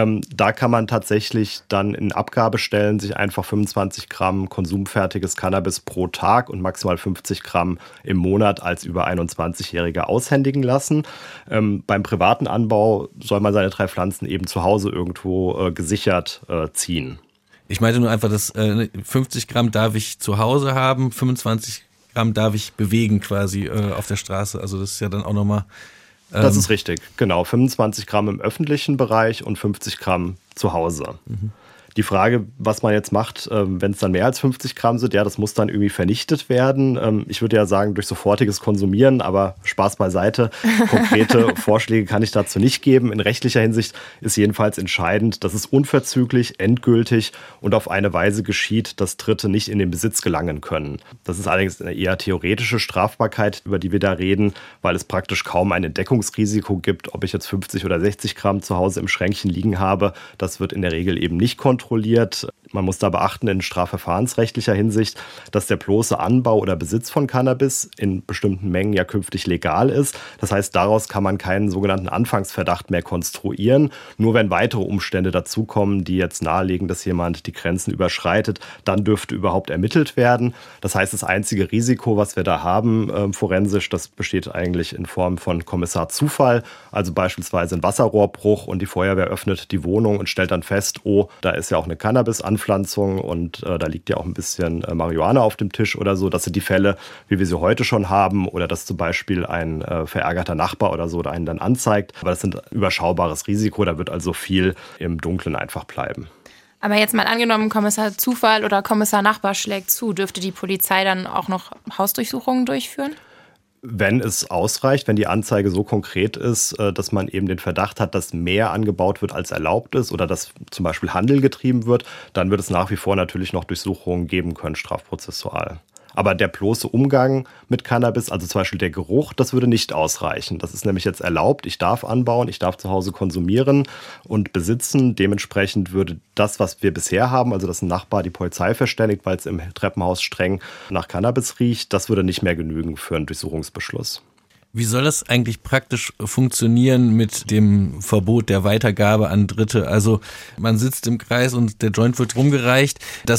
Da kann man tatsächlich dann in Abgabestellen sich einfach 25 Gramm konsumfertiges Cannabis pro Tag und maximal 50 Gramm im Monat als über 21-Jähriger aushändigen lassen. Beim privaten Anbau soll man seine 3 Pflanzen eben zu Hause irgendwo gesichert ziehen. Ich meinte nur einfach, dass 50 Gramm darf ich zu Hause haben, 25 Gramm darf ich bewegen quasi auf der Straße. Also das ist ja dann auch nochmal... Das ist richtig, genau. 25 Gramm im öffentlichen Bereich und 50 Gramm zu Hause. Mhm. Die Frage, was man jetzt macht, wenn es dann mehr als 50 Gramm sind, ja, das muss dann irgendwie vernichtet werden. Ich würde ja sagen, durch sofortiges Konsumieren, aber Spaß beiseite. Konkrete Vorschläge kann ich dazu nicht geben. In rechtlicher Hinsicht ist jedenfalls entscheidend, dass es unverzüglich, endgültig und auf eine Weise geschieht, dass Dritte nicht in den Besitz gelangen können. Das ist allerdings eine eher theoretische Strafbarkeit, über die wir da reden, weil es praktisch kaum ein Entdeckungsrisiko gibt, ob ich jetzt 50 oder 60 Gramm zu Hause im Schränkchen liegen habe. Das wird in der Regel eben nicht kontrolliert. Man muss da beachten in strafverfahrensrechtlicher Hinsicht, dass der bloße Anbau oder Besitz von Cannabis in bestimmten Mengen ja künftig legal ist. Das heißt, daraus kann man keinen sogenannten Anfangsverdacht mehr konstruieren. Nur wenn weitere Umstände dazukommen, die jetzt nahelegen, dass jemand die Grenzen überschreitet, dann dürfte überhaupt ermittelt werden. Das heißt, das einzige Risiko, was wir da haben forensisch, das besteht eigentlich in Form von Kommissar Zufall. Also beispielsweise ein Wasserrohrbruch und die Feuerwehr öffnet die Wohnung und stellt dann fest, oh, da ist ja auch eine Cannabis-Anpflanzung und da liegt ja auch ein bisschen Marihuana auf dem Tisch oder so. Das sind die Fälle, wie wir sie heute schon haben, oder dass zum Beispiel ein verärgerter Nachbar oder so einen dann anzeigt. Aber das sind überschaubares Risiko, da wird also viel im Dunkeln einfach bleiben. Aber jetzt mal angenommen, Kommissar Zufall oder Kommissar Nachbar schlägt zu, dürfte die Polizei dann auch noch Hausdurchsuchungen durchführen? Wenn es ausreicht, wenn die Anzeige so konkret ist, dass man eben den Verdacht hat, dass mehr angebaut wird, als erlaubt ist oder dass zum Beispiel Handel getrieben wird, dann wird es nach wie vor natürlich noch Durchsuchungen geben können, strafprozessual. Aber der bloße Umgang mit Cannabis, also zum Beispiel der Geruch, das würde nicht ausreichen. Das ist nämlich jetzt erlaubt. Ich darf anbauen, ich darf zu Hause konsumieren und besitzen. Dementsprechend würde das, was wir bisher haben, also dass ein Nachbar die Polizei verständigt, weil es im Treppenhaus streng nach Cannabis riecht, das würde nicht mehr genügen für einen Durchsuchungsbeschluss. Wie soll das eigentlich praktisch funktionieren mit dem Verbot der Weitergabe an Dritte? Also man sitzt im Kreis und der Joint wird rumgereicht.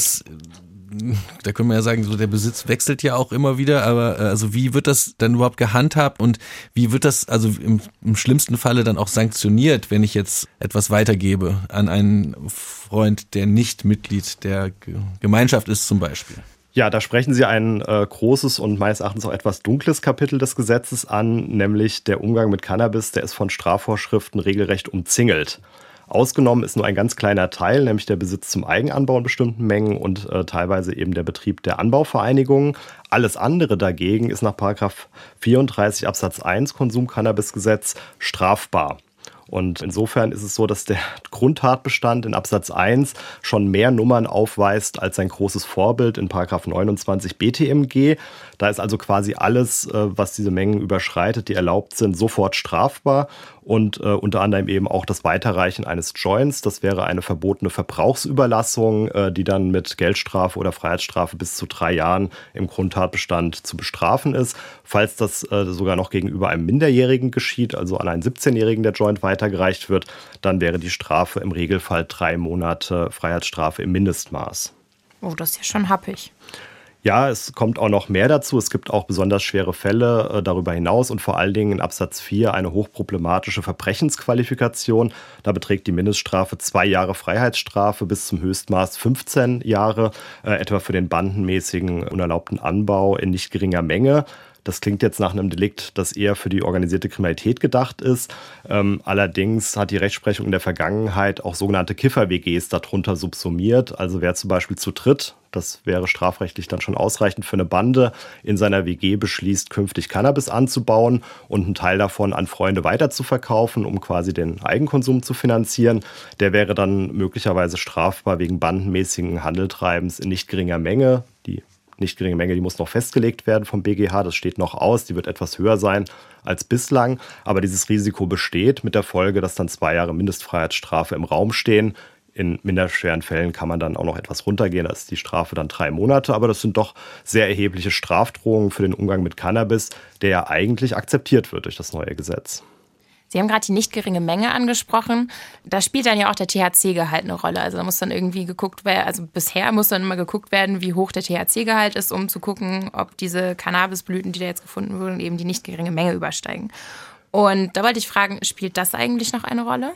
Da können wir ja sagen, so der Besitz wechselt ja auch immer wieder, aber also wie wird das dann überhaupt gehandhabt und wie wird das also im schlimmsten Falle dann auch sanktioniert, wenn ich jetzt etwas weitergebe an einen Freund, der nicht Mitglied der Gemeinschaft ist zum Beispiel? Ja, da sprechen Sie ein großes und meines Erachtens auch etwas dunkles Kapitel des Gesetzes an, nämlich der Umgang mit Cannabis, der ist von Strafvorschriften regelrecht umzingelt. Ausgenommen ist nur ein ganz kleiner Teil, nämlich der Besitz zum Eigenanbau in bestimmten Mengen und teilweise eben der Betrieb der Anbauvereinigungen. Alles andere dagegen ist nach § 34 Absatz 1 Konsumcannabisgesetz strafbar. Und insofern ist es so, dass der Grundtatbestand in Absatz 1 schon mehr Nummern aufweist als sein großes Vorbild in § 29 BTMG. Da ist also quasi alles, was diese Mengen überschreitet, die erlaubt sind, sofort strafbar. Und unter anderem eben auch das Weiterreichen eines Joints. Das wäre eine verbotene Verbrauchsüberlassung, die dann mit Geldstrafe oder Freiheitsstrafe bis zu 3 Jahren im Grundtatbestand zu bestrafen ist. Falls das sogar noch gegenüber einem Minderjährigen geschieht, also an einen 17-Jährigen der Joint weitergereicht wird, dann wäre die Strafe im Regelfall 3 Monate Freiheitsstrafe im Mindestmaß. Oh, das ist ja schon happig. Ja, es kommt auch noch mehr dazu. Es gibt auch besonders schwere Fälle darüber hinaus und vor allen Dingen in Absatz 4 eine hochproblematische Verbrechensqualifikation. Da beträgt die Mindeststrafe 2 Jahre Freiheitsstrafe bis zum Höchstmaß 15 Jahre, etwa für den bandenmäßigen unerlaubten Anbau in nicht geringer Menge. Das klingt jetzt nach einem Delikt, das eher für die organisierte Kriminalität gedacht ist. Allerdings hat die Rechtsprechung in der Vergangenheit auch sogenannte Kiffer-WGs darunter subsumiert. Also wer zum Beispiel zu dritt, das wäre strafrechtlich dann schon ausreichend für eine Bande, in seiner WG beschließt, künftig Cannabis anzubauen und einen Teil davon an Freunde weiterzuverkaufen, um quasi den Eigenkonsum zu finanzieren, der wäre dann möglicherweise strafbar wegen bandenmäßigen Handeltreibens in nicht geringer Menge. Die nicht geringe Menge, die muss noch festgelegt werden vom BGH. Das steht noch aus. Die wird etwas höher sein als bislang. Aber dieses Risiko besteht mit der Folge, dass dann 2 Jahre Mindestfreiheitsstrafe im Raum stehen. In minderschweren Fällen kann man dann auch noch etwas runtergehen, da ist die Strafe dann 3 Monate. Aber das sind doch sehr erhebliche Strafdrohungen für den Umgang mit Cannabis, der ja eigentlich akzeptiert wird durch das neue Gesetz. Sie haben gerade die nicht geringe Menge angesprochen. Da spielt dann ja auch der THC-Gehalt eine Rolle. Also da muss dann irgendwie geguckt werden, also bisher muss dann immer geguckt werden, wie hoch der THC-Gehalt ist, um zu gucken, ob diese Cannabisblüten, die da jetzt gefunden wurden, eben die nicht geringe Menge übersteigen. Und da wollte ich fragen, spielt das eigentlich noch eine Rolle?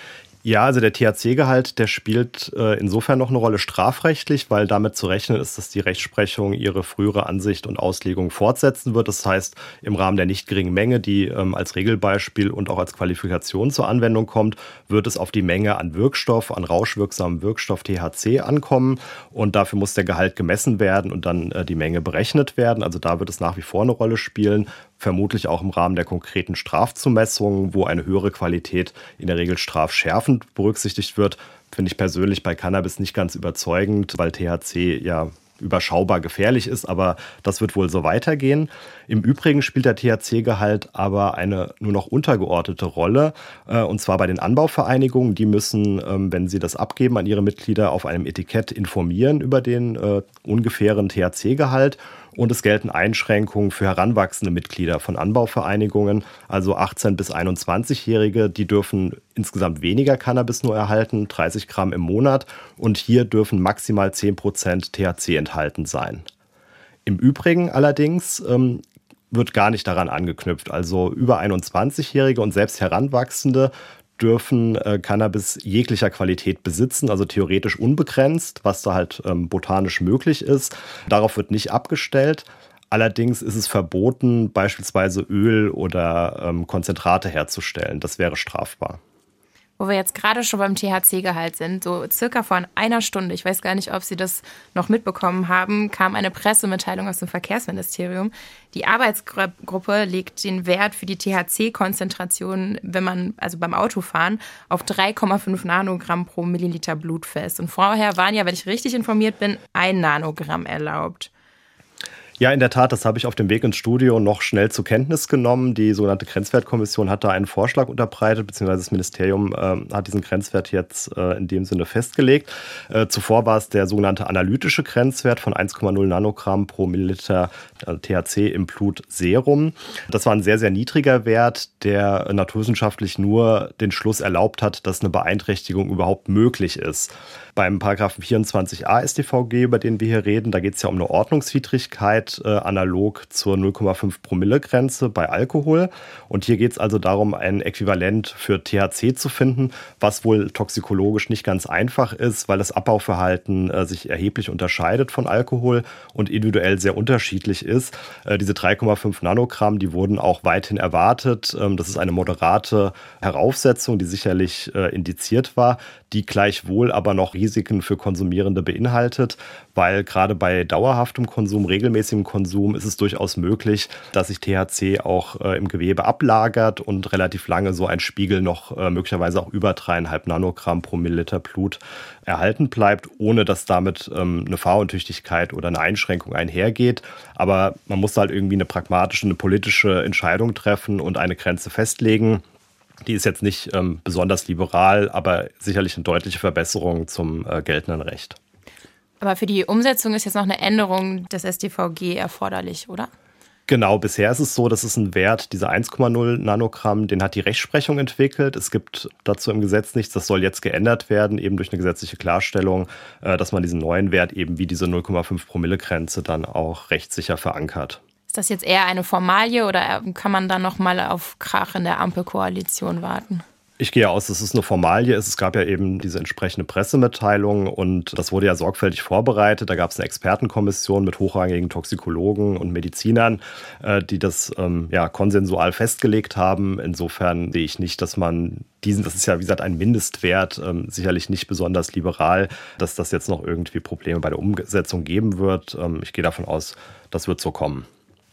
Ja, also der THC-Gehalt, der spielt insofern noch eine Rolle strafrechtlich, weil damit zu rechnen ist, dass die Rechtsprechung ihre frühere Ansicht und Auslegung fortsetzen wird. Das heißt, im Rahmen der nicht geringen Menge, die als Regelbeispiel und auch als Qualifikation zur Anwendung kommt, wird es auf die Menge an Wirkstoff, an rauschwirksamem Wirkstoff THC ankommen. Und dafür muss der Gehalt gemessen werden und dann die Menge berechnet werden. Also da wird es nach wie vor eine Rolle spielen. Vermutlich auch im Rahmen der konkreten Strafzumessungen, wo eine höhere Qualität in der Regel strafschärfend berücksichtigt wird, finde ich persönlich bei Cannabis nicht ganz überzeugend, weil THC ja überschaubar gefährlich ist, aber das wird wohl so weitergehen. Im Übrigen spielt der THC-Gehalt aber eine nur noch untergeordnete Rolle, und zwar bei den Anbauvereinigungen. Die müssen, wenn sie das abgeben an ihre Mitglieder, auf einem Etikett informieren über den ungefähren THC-Gehalt. Und es gelten Einschränkungen für heranwachsende Mitglieder von Anbauvereinigungen, also 18- bis 21-Jährige. Die dürfen insgesamt weniger Cannabis nur erhalten, 30 Gramm im Monat. Und hier dürfen maximal 10% THC enthalten sein. Im Übrigen allerdings wird gar nicht daran angeknüpft. Also über 21-Jährige und selbst Heranwachsende dürfen Cannabis jeglicher Qualität besitzen, also theoretisch unbegrenzt, was da halt botanisch möglich ist. Darauf wird nicht abgestellt. Allerdings ist es verboten, beispielsweise Öl oder Konzentrate herzustellen. Das wäre strafbar. Wo wir jetzt gerade schon beim THC-Gehalt sind, so circa vor einer Stunde, ich weiß gar nicht, ob Sie das noch mitbekommen haben, kam eine Pressemitteilung aus dem Verkehrsministerium. Die Arbeitsgruppe legt den Wert für die THC-Konzentration, also beim Autofahren, auf 3,5 Nanogramm pro Milliliter Blut fest. Und vorher waren ja, wenn ich richtig informiert bin, 1 Nanogramm erlaubt. Ja, in der Tat, das habe ich auf dem Weg ins Studio noch schnell zur Kenntnis genommen. Die sogenannte Grenzwertkommission hat da einen Vorschlag unterbreitet, beziehungsweise das Ministerium hat diesen Grenzwert jetzt in dem Sinne festgelegt. Zuvor war es der sogenannte analytische Grenzwert von 1,0 Nanogramm pro Milliliter THC im Blutserum. Das war ein sehr, sehr niedriger Wert, der naturwissenschaftlich nur den Schluss erlaubt hat, dass eine Beeinträchtigung überhaupt möglich ist. Beim Paragraphen 24a StVG, über den wir hier reden, da geht es ja um eine Ordnungswidrigkeit, analog zur 0,5 Promille-Grenze bei Alkohol. Und hier geht es also darum, ein Äquivalent für THC zu finden, was wohl toxikologisch nicht ganz einfach ist, weil das Abbauverhalten sich erheblich unterscheidet von Alkohol und individuell sehr unterschiedlich ist. Diese 3,5 Nanogramm, die wurden auch weithin erwartet. Das ist eine moderate Heraufsetzung, die sicherlich indiziert war, die gleichwohl aber noch Risiken für Konsumierende beinhaltet, weil gerade bei dauerhaftem Konsum, regelmäßigem Konsum ist es durchaus möglich, dass sich THC auch im Gewebe ablagert und relativ lange so ein Spiegel noch möglicherweise auch über 3,5 Nanogramm pro Milliliter Blut erhalten bleibt, ohne dass damit eine Fahruntüchtigkeit oder eine Einschränkung einhergeht. Aber man muss halt irgendwie eine pragmatische, eine politische Entscheidung treffen und eine Grenze festlegen. Die ist jetzt nicht besonders liberal, aber sicherlich eine deutliche Verbesserung zum geltenden Recht. Aber für die Umsetzung ist jetzt noch eine Änderung des StVG erforderlich, oder? Genau, bisher ist es so, dass es ein Wert, dieser 1,0 Nanogramm, den hat die Rechtsprechung entwickelt. Es gibt dazu im Gesetz nichts, das soll jetzt geändert werden, eben durch eine gesetzliche Klarstellung, dass man diesen neuen Wert eben wie diese 0,5 Promille-Grenze dann auch rechtssicher verankert. Ist das jetzt eher eine Formalie oder kann man dann nochmal auf Krach in der Ampelkoalition warten? Ich gehe aus, dass es eine Formalie ist. Es gab ja eben diese entsprechende Pressemitteilung und das wurde ja sorgfältig vorbereitet. Da gab es eine Expertenkommission mit hochrangigen Toxikologen und Medizinern, die das konsensual festgelegt haben. Insofern sehe ich nicht, dass man das ist ja wie gesagt ein Mindestwert, sicherlich nicht besonders liberal, dass das jetzt noch irgendwie Probleme bei der Umsetzung geben wird. Ich gehe davon aus, das wird so kommen.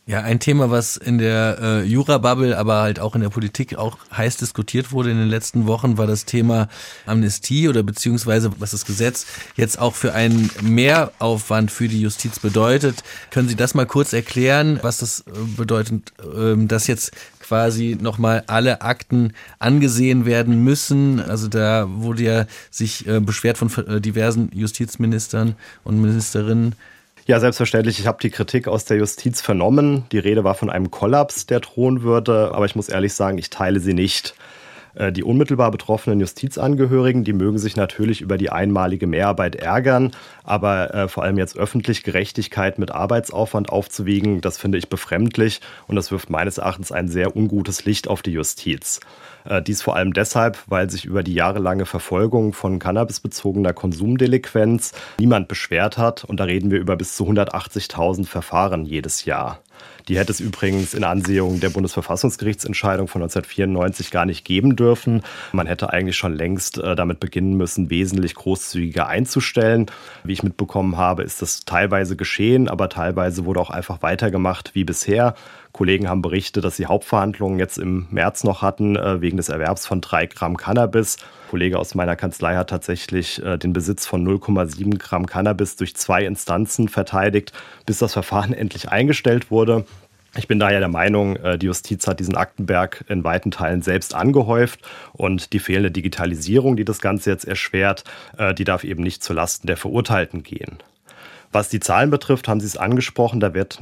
Ja, ein Thema, was in der Jura-Bubble, aber halt auch in der Politik auch heiß diskutiert wurde in den letzten Wochen, war das Thema Amnestie oder beziehungsweise was das Gesetz jetzt auch für einen Mehraufwand für die Justiz bedeutet. Können Sie das mal kurz erklären, was das bedeutet, dass jetzt quasi nochmal alle Akten angesehen werden müssen? Also da wurde ja sich beschwert von diversen Justizministern und Ministerinnen. Ja, selbstverständlich. Ich habe die Kritik aus der Justiz vernommen. Die Rede war von einem Kollaps, der drohen würde. Aber ich muss ehrlich sagen, ich teile sie nicht. Die unmittelbar betroffenen Justizangehörigen, die mögen sich natürlich über die einmalige Mehrarbeit ärgern. Aber vor allem jetzt öffentlich Gerechtigkeit mit Arbeitsaufwand aufzuwiegen, das finde ich befremdlich. Und das wirft meines Erachtens ein sehr ungutes Licht auf die Justiz. Dies vor allem deshalb, weil sich über die jahrelange Verfolgung von cannabisbezogener Konsumdelinquenz niemand beschwert hat. Und da reden wir über bis zu 180.000 Verfahren jedes Jahr. Die hätte es übrigens in Ansehung der Bundesverfassungsgerichtsentscheidung von 1994 gar nicht geben dürfen. Man hätte eigentlich schon längst damit beginnen müssen, wesentlich großzügiger einzustellen. Wie ich mitbekommen habe, ist das teilweise geschehen, aber teilweise wurde auch einfach weitergemacht wie bisher. Kollegen haben berichtet, dass sie Hauptverhandlungen jetzt im März noch hatten, wegen des Erwerbs von 3 Gramm Cannabis. Ein Kollege aus meiner Kanzlei hat tatsächlich den Besitz von 0,7 Gramm Cannabis durch 2 Instanzen verteidigt, bis das Verfahren endlich eingestellt wurde. Ich bin daher der Meinung, die Justiz hat diesen Aktenberg in weiten Teilen selbst angehäuft und die fehlende Digitalisierung, die das Ganze jetzt erschwert, die darf eben nicht zulasten der Verurteilten gehen. Was die Zahlen betrifft, haben Sie es angesprochen, da wird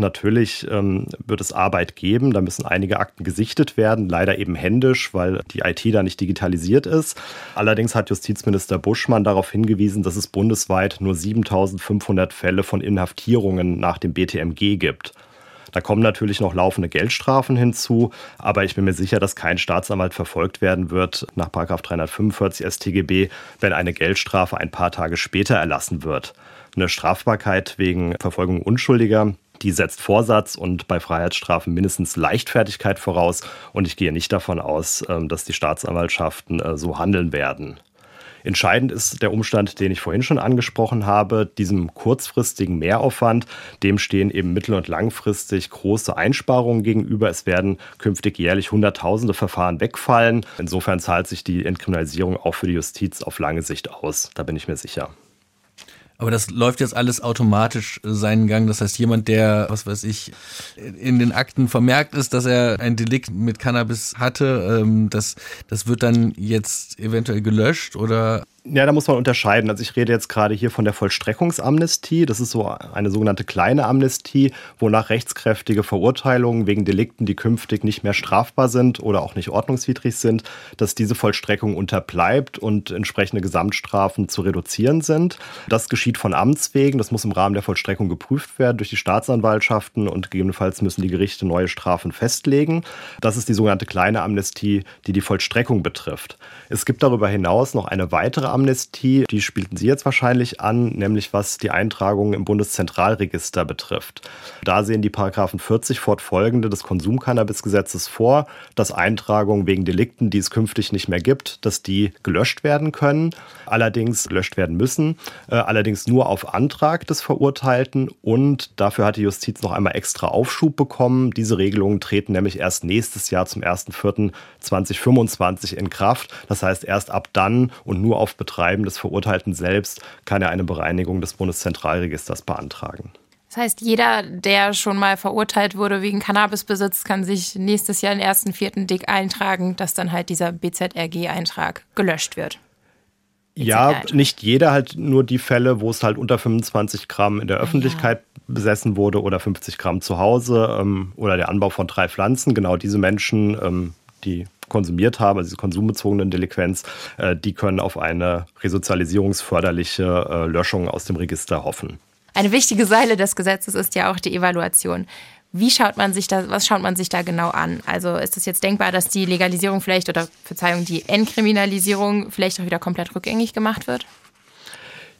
es Arbeit geben, da müssen einige Akten gesichtet werden, leider eben händisch, weil die IT da nicht digitalisiert ist. Allerdings hat Justizminister Buschmann darauf hingewiesen, dass es bundesweit nur 7.500 Fälle von Inhaftierungen nach dem BTMG gibt. Da kommen natürlich noch laufende Geldstrafen hinzu, aber ich bin mir sicher, dass kein Staatsanwalt verfolgt werden wird nach § 345 StGB, wenn eine Geldstrafe ein paar Tage später erlassen wird. Eine Strafbarkeit wegen Verfolgung Unschuldiger, die setzt Vorsatz und bei Freiheitsstrafen mindestens Leichtfertigkeit voraus. Und ich gehe nicht davon aus, dass die Staatsanwaltschaften so handeln werden. Entscheidend ist der Umstand, den ich vorhin schon angesprochen habe, diesem kurzfristigen Mehraufwand, dem stehen eben mittel- und langfristig große Einsparungen gegenüber. Es werden künftig jährlich Hunderttausende Verfahren wegfallen. Insofern zahlt sich die Entkriminalisierung auch für die Justiz auf lange Sicht aus. Da bin ich mir sicher. Aber das läuft jetzt alles automatisch seinen Gang. Das heißt, jemand, der, was weiß ich, in den Akten vermerkt ist, dass er ein Delikt mit Cannabis hatte, das wird dann jetzt eventuell gelöscht oder? Ja, da muss man unterscheiden. Also ich rede jetzt gerade hier von der Vollstreckungsamnestie. Das ist so eine sogenannte kleine Amnestie, wonach rechtskräftige Verurteilungen wegen Delikten, die künftig nicht mehr strafbar sind oder auch nicht ordnungswidrig sind, dass diese Vollstreckung unterbleibt und entsprechende Gesamtstrafen zu reduzieren sind. Das geschieht von Amts wegen. Das muss im Rahmen der Vollstreckung geprüft werden durch die Staatsanwaltschaften und gegebenenfalls müssen die Gerichte neue Strafen festlegen. Das ist die sogenannte kleine Amnestie, die die Vollstreckung betrifft. Es gibt darüber hinaus noch eine weitere Amnestie, die spielten Sie jetzt wahrscheinlich an, nämlich was die Eintragung im Bundeszentralregister betrifft. Da sehen die Paragraphen 40 fortfolgende des Konsumcannabisgesetzes vor, dass Eintragungen wegen Delikten, die es künftig nicht mehr gibt, dass die gelöscht werden können, allerdings gelöscht werden müssen, allerdings nur auf Antrag des Verurteilten und dafür hat die Justiz noch einmal extra Aufschub bekommen. Diese Regelungen treten nämlich erst nächstes Jahr zum 1.4.2025 in Kraft. Das heißt, erst ab dann und nur auf Betreiben des Verurteilten selbst kann er eine Bereinigung des Bundeszentralregisters beantragen. Das heißt, jeder, der schon mal verurteilt wurde wegen Cannabisbesitz, kann sich nächstes Jahr den 1.4. dick eintragen, dass dann halt dieser BZRG-Eintrag gelöscht wird. Ja, nicht jeder, halt nur die Fälle, wo es halt unter 25 Gramm in der Öffentlichkeit besessen wurde oder 50 Gramm zu Hause oder der Anbau von 3 Pflanzen. Genau diese Menschen, die konsumiert haben, also diese konsumbezogenen Delinquenz, die können auf eine resozialisierungsförderliche Löschung aus dem Register hoffen. Eine wichtige Säule des Gesetzes ist ja auch die Evaluation. Was schaut man sich da genau an? Also ist es jetzt denkbar, dass die Legalisierung die Entkriminalisierung vielleicht auch wieder komplett rückgängig gemacht wird?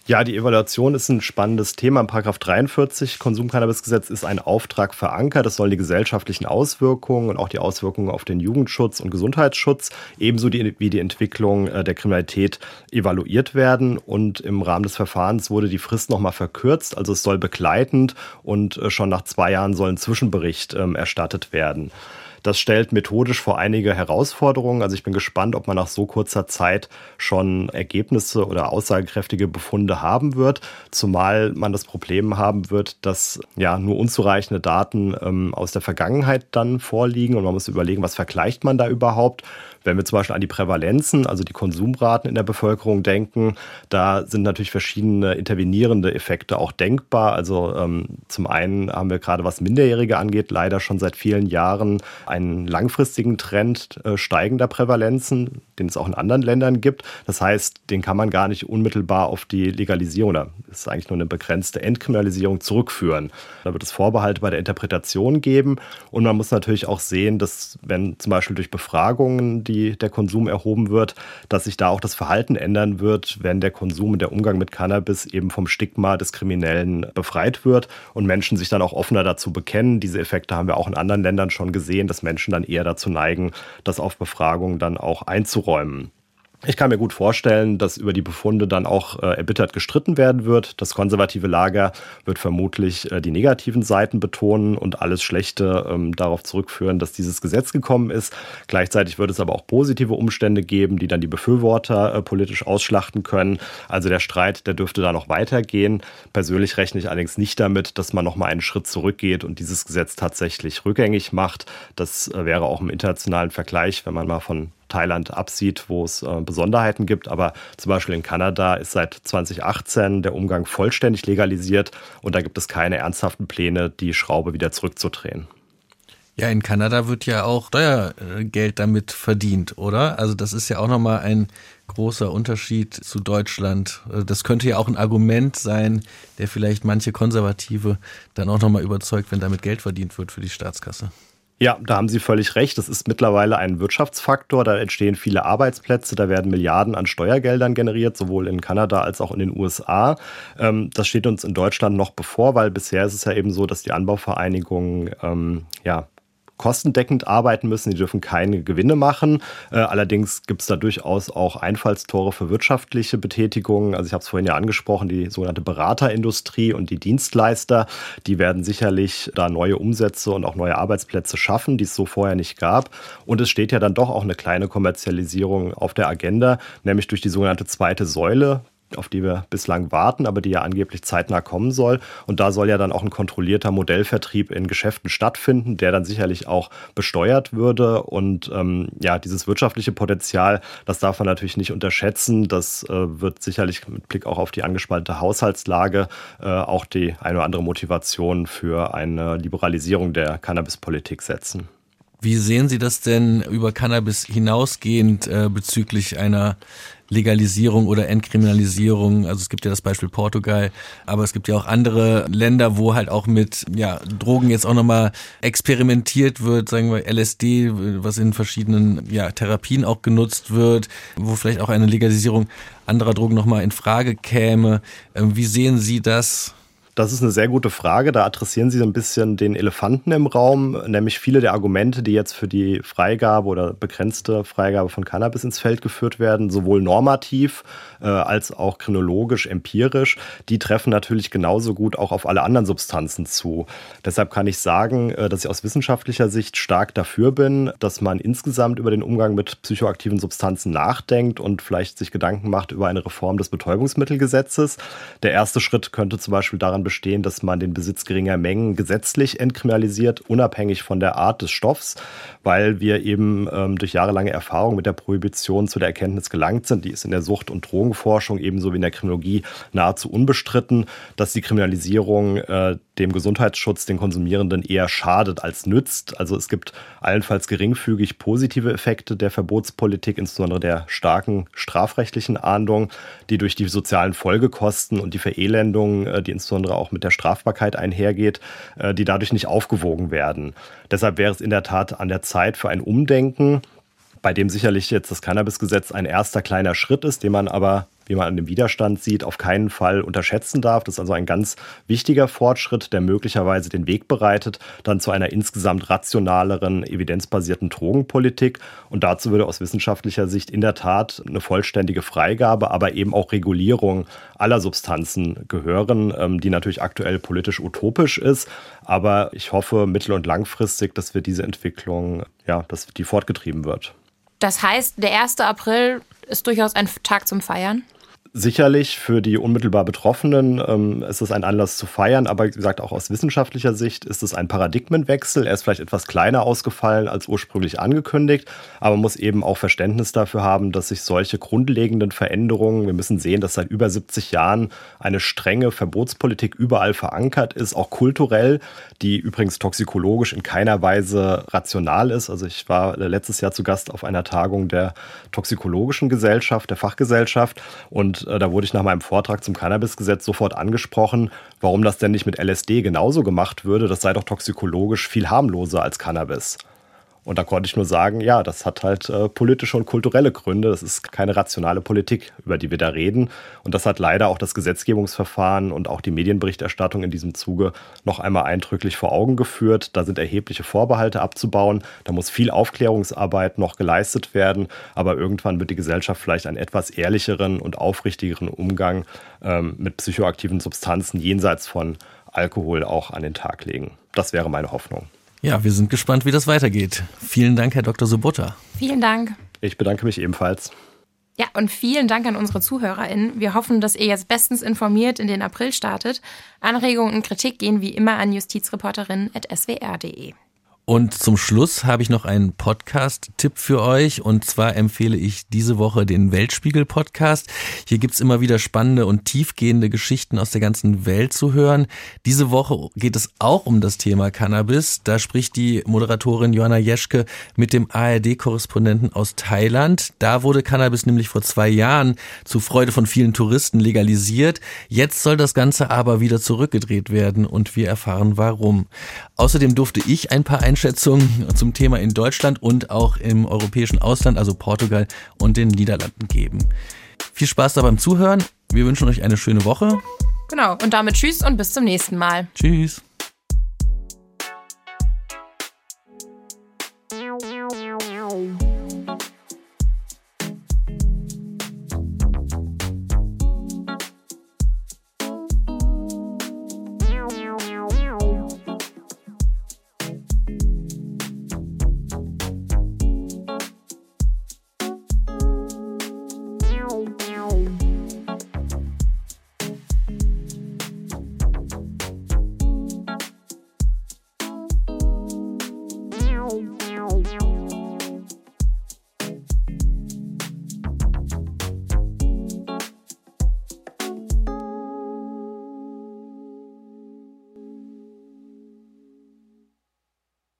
Ja, die Evaluation ist ein spannendes Thema. Im § 43 Konsumcannabisgesetz ist ein Auftrag verankert. Es sollen die gesellschaftlichen Auswirkungen und auch die Auswirkungen auf den Jugendschutz und Gesundheitsschutz ebenso wie die Entwicklung der Kriminalität evaluiert werden. Und im Rahmen des Verfahrens wurde die Frist nochmal verkürzt. Also es soll begleitend und schon nach 2 Jahren soll ein Zwischenbericht erstattet werden. Das stellt methodisch vor einige Herausforderungen. Also ich bin gespannt, ob man nach so kurzer Zeit schon Ergebnisse oder aussagekräftige Befunde haben wird. Zumal man das Problem haben wird, dass ja nur unzureichende Daten aus der Vergangenheit dann vorliegen. Und man muss überlegen, was vergleicht man da überhaupt? Wenn wir zum Beispiel an die Prävalenzen, also die Konsumraten in der Bevölkerung denken, da sind natürlich verschiedene intervenierende Effekte auch denkbar. Also zum einen haben wir gerade, was Minderjährige angeht, leider schon seit vielen Jahren einen langfristigen Trend steigender Prävalenzen, den es auch in anderen Ländern gibt. Das heißt, den kann man gar nicht unmittelbar auf die Legalisierung, oder ist eigentlich nur eine begrenzte Entkriminalisierung, zurückführen. Da wird es Vorbehalte bei der Interpretation geben. Und man muss natürlich auch sehen, dass wenn zum Beispiel durch Befragungen der Konsum erhoben wird, dass sich da auch das Verhalten ändern wird, wenn der Konsum und der Umgang mit Cannabis eben vom Stigma des Kriminellen befreit wird und Menschen sich dann auch offener dazu bekennen. Diese Effekte haben wir auch in anderen Ländern schon gesehen, dass Menschen dann eher dazu neigen, das auf Befragungen dann auch einzuräumen. Ich kann mir gut vorstellen, dass über die Befunde dann auch erbittert gestritten werden wird. Das konservative Lager wird vermutlich die negativen Seiten betonen und alles Schlechte darauf zurückführen, dass dieses Gesetz gekommen ist. Gleichzeitig wird es aber auch positive Umstände geben, die dann die Befürworter politisch ausschlachten können. Also der Streit, der dürfte da noch weitergehen. Persönlich rechne ich allerdings nicht damit, dass man noch mal einen Schritt zurückgeht und dieses Gesetz tatsächlich rückgängig macht. Das wäre auch im internationalen Vergleich, wenn man mal von Thailand absieht, wo es Besonderheiten gibt. Aber zum Beispiel in Kanada ist seit 2018 der Umgang vollständig legalisiert und da gibt es keine ernsthaften Pläne, die Schraube wieder zurückzudrehen. Ja, in Kanada wird ja auch Steuergeld damit verdient, oder? Also das ist ja auch nochmal ein großer Unterschied zu Deutschland. Das könnte ja auch ein Argument sein, der vielleicht manche Konservative dann auch nochmal überzeugt, wenn damit Geld verdient wird für die Staatskasse. Ja, da haben Sie völlig recht. Das ist mittlerweile ein Wirtschaftsfaktor. Da entstehen viele Arbeitsplätze. Da werden Milliarden an Steuergeldern generiert, sowohl in Kanada als auch in den USA. Das steht uns in Deutschland noch bevor, weil bisher ist es ja eben so, dass die Anbauvereinigungen kostendeckend arbeiten müssen. Die dürfen keine Gewinne machen. Allerdings gibt es da durchaus auch Einfallstore für wirtschaftliche Betätigungen. Also ich habe es vorhin ja angesprochen, die sogenannte Beraterindustrie und die Dienstleister, die werden sicherlich da neue Umsätze und auch neue Arbeitsplätze schaffen, die es so vorher nicht gab. Und es steht ja dann doch auch eine kleine Kommerzialisierung auf der Agenda, nämlich durch die sogenannte zweite Säule, auf die wir bislang warten, aber die ja angeblich zeitnah kommen soll. Und da soll ja dann auch ein kontrollierter Modellvertrieb in Geschäften stattfinden, der dann sicherlich auch besteuert würde. Und dieses wirtschaftliche Potenzial, das darf man natürlich nicht unterschätzen. Das wird sicherlich mit Blick auch auf die angespannte Haushaltslage auch die eine oder andere Motivation für eine Liberalisierung der Cannabispolitik setzen. Wie sehen Sie das denn über Cannabis hinausgehend bezüglich einer Legalisierung oder Entkriminalisierung? Also es gibt ja das Beispiel Portugal, aber es gibt ja auch andere Länder, wo halt auch mit Drogen jetzt auch nochmal experimentiert wird, sagen wir LSD, was in verschiedenen Therapien auch genutzt wird, wo vielleicht auch eine Legalisierung anderer Drogen nochmal in Frage käme. Wie sehen Sie das? Das ist eine sehr gute Frage. Da adressieren Sie so ein bisschen den Elefanten im Raum, nämlich viele der Argumente, die jetzt für die Freigabe oder begrenzte Freigabe von Cannabis ins Feld geführt werden, sowohl normativ als auch kriminologisch, empirisch, die treffen natürlich genauso gut auch auf alle anderen Substanzen zu. Deshalb kann ich sagen, dass ich aus wissenschaftlicher Sicht stark dafür bin, dass man insgesamt über den Umgang mit psychoaktiven Substanzen nachdenkt und vielleicht sich Gedanken macht über eine Reform des Betäubungsmittelgesetzes. Der erste Schritt könnte zum Beispiel daran bestehen, dass man den Besitz geringer Mengen gesetzlich entkriminalisiert, unabhängig von der Art des Stoffs, weil wir eben durch jahrelange Erfahrung mit der Prohibition zu der Erkenntnis gelangt sind, die ist in der Sucht- und Drogenforschung ebenso wie in der Kriminologie nahezu unbestritten, dass die Kriminalisierung dem Gesundheitsschutz den Konsumierenden eher schadet als nützt. Also es gibt allenfalls geringfügig positive Effekte der Verbotspolitik, insbesondere der starken strafrechtlichen Ahndung, die durch die sozialen Folgekosten und die Verelendung, die insbesondere auch mit der Strafbarkeit einhergeht, die dadurch nicht aufgewogen werden. Deshalb wäre es in der Tat an der Zeit für ein Umdenken, bei dem sicherlich jetzt das Cannabisgesetz ein erster kleiner Schritt ist, den man aber wie man an dem Widerstand sieht, auf keinen Fall unterschätzen darf. Das ist also ein ganz wichtiger Fortschritt, der möglicherweise den Weg bereitet, dann zu einer insgesamt rationaleren, evidenzbasierten Drogenpolitik. Und dazu würde aus wissenschaftlicher Sicht in der Tat eine vollständige Freigabe, aber eben auch Regulierung aller Substanzen gehören, die natürlich aktuell politisch utopisch ist. Aber ich hoffe mittel- und langfristig, dass wir diese Entwicklung, dass die fortgetrieben wird. Das heißt, der 1. April ist durchaus ein Tag zum Feiern? Sicherlich für die unmittelbar Betroffenen ist es ein Anlass zu feiern, aber wie gesagt, auch aus wissenschaftlicher Sicht ist es ein Paradigmenwechsel. Er ist vielleicht etwas kleiner ausgefallen als ursprünglich angekündigt, aber man muss eben auch Verständnis dafür haben, dass sich solche grundlegenden Veränderungen, wir müssen sehen, dass seit über 70 Jahren eine strenge Verbotspolitik überall verankert ist, auch kulturell, die übrigens toxikologisch in keiner Weise rational ist. Also ich war letztes Jahr zu Gast auf einer Tagung der Toxikologischen Gesellschaft, der Fachgesellschaft, und da wurde ich nach meinem Vortrag zum Cannabisgesetz sofort angesprochen, warum das denn nicht mit LSD genauso gemacht würde. Das sei doch toxikologisch viel harmloser als Cannabis. Und da konnte ich nur sagen, ja, das hat halt politische und kulturelle Gründe. Das ist keine rationale Politik, über die wir da reden. Und das hat leider auch das Gesetzgebungsverfahren und auch die Medienberichterstattung in diesem Zuge noch einmal eindrücklich vor Augen geführt. Da sind erhebliche Vorbehalte abzubauen. Da muss viel Aufklärungsarbeit noch geleistet werden. Aber irgendwann wird die Gesellschaft vielleicht einen etwas ehrlicheren und aufrichtigeren Umgang mit psychoaktiven Substanzen jenseits von Alkohol auch an den Tag legen. Das wäre meine Hoffnung. Ja, wir sind gespannt, wie das weitergeht. Vielen Dank, Herr Dr. Sobotta. Vielen Dank. Ich bedanke mich ebenfalls. Ja, und vielen Dank an unsere ZuhörerInnen. Wir hoffen, dass ihr jetzt bestens informiert in den April startet. Anregungen und Kritik gehen wie immer an justizreporterinnen@swr.de. Und zum Schluss habe ich noch einen Podcast-Tipp für euch. Und zwar empfehle ich diese Woche den Weltspiegel-Podcast. Hier gibt's immer wieder spannende und tiefgehende Geschichten aus der ganzen Welt zu hören. Diese Woche geht es auch um das Thema Cannabis. Da spricht die Moderatorin Joanna Jeschke mit dem ARD-Korrespondenten aus Thailand. Da wurde Cannabis nämlich vor 2 Jahren zur Freude von vielen Touristen legalisiert. Jetzt soll das Ganze aber wieder zurückgedreht werden und wir erfahren warum. Außerdem durfte ich ein paar Einschätzungen zum Thema in Deutschland und auch im europäischen Ausland, also Portugal und den Niederlanden geben. Viel Spaß da beim Zuhören. Wir wünschen euch eine schöne Woche. Genau, und damit tschüss und bis zum nächsten Mal. Tschüss. Meow.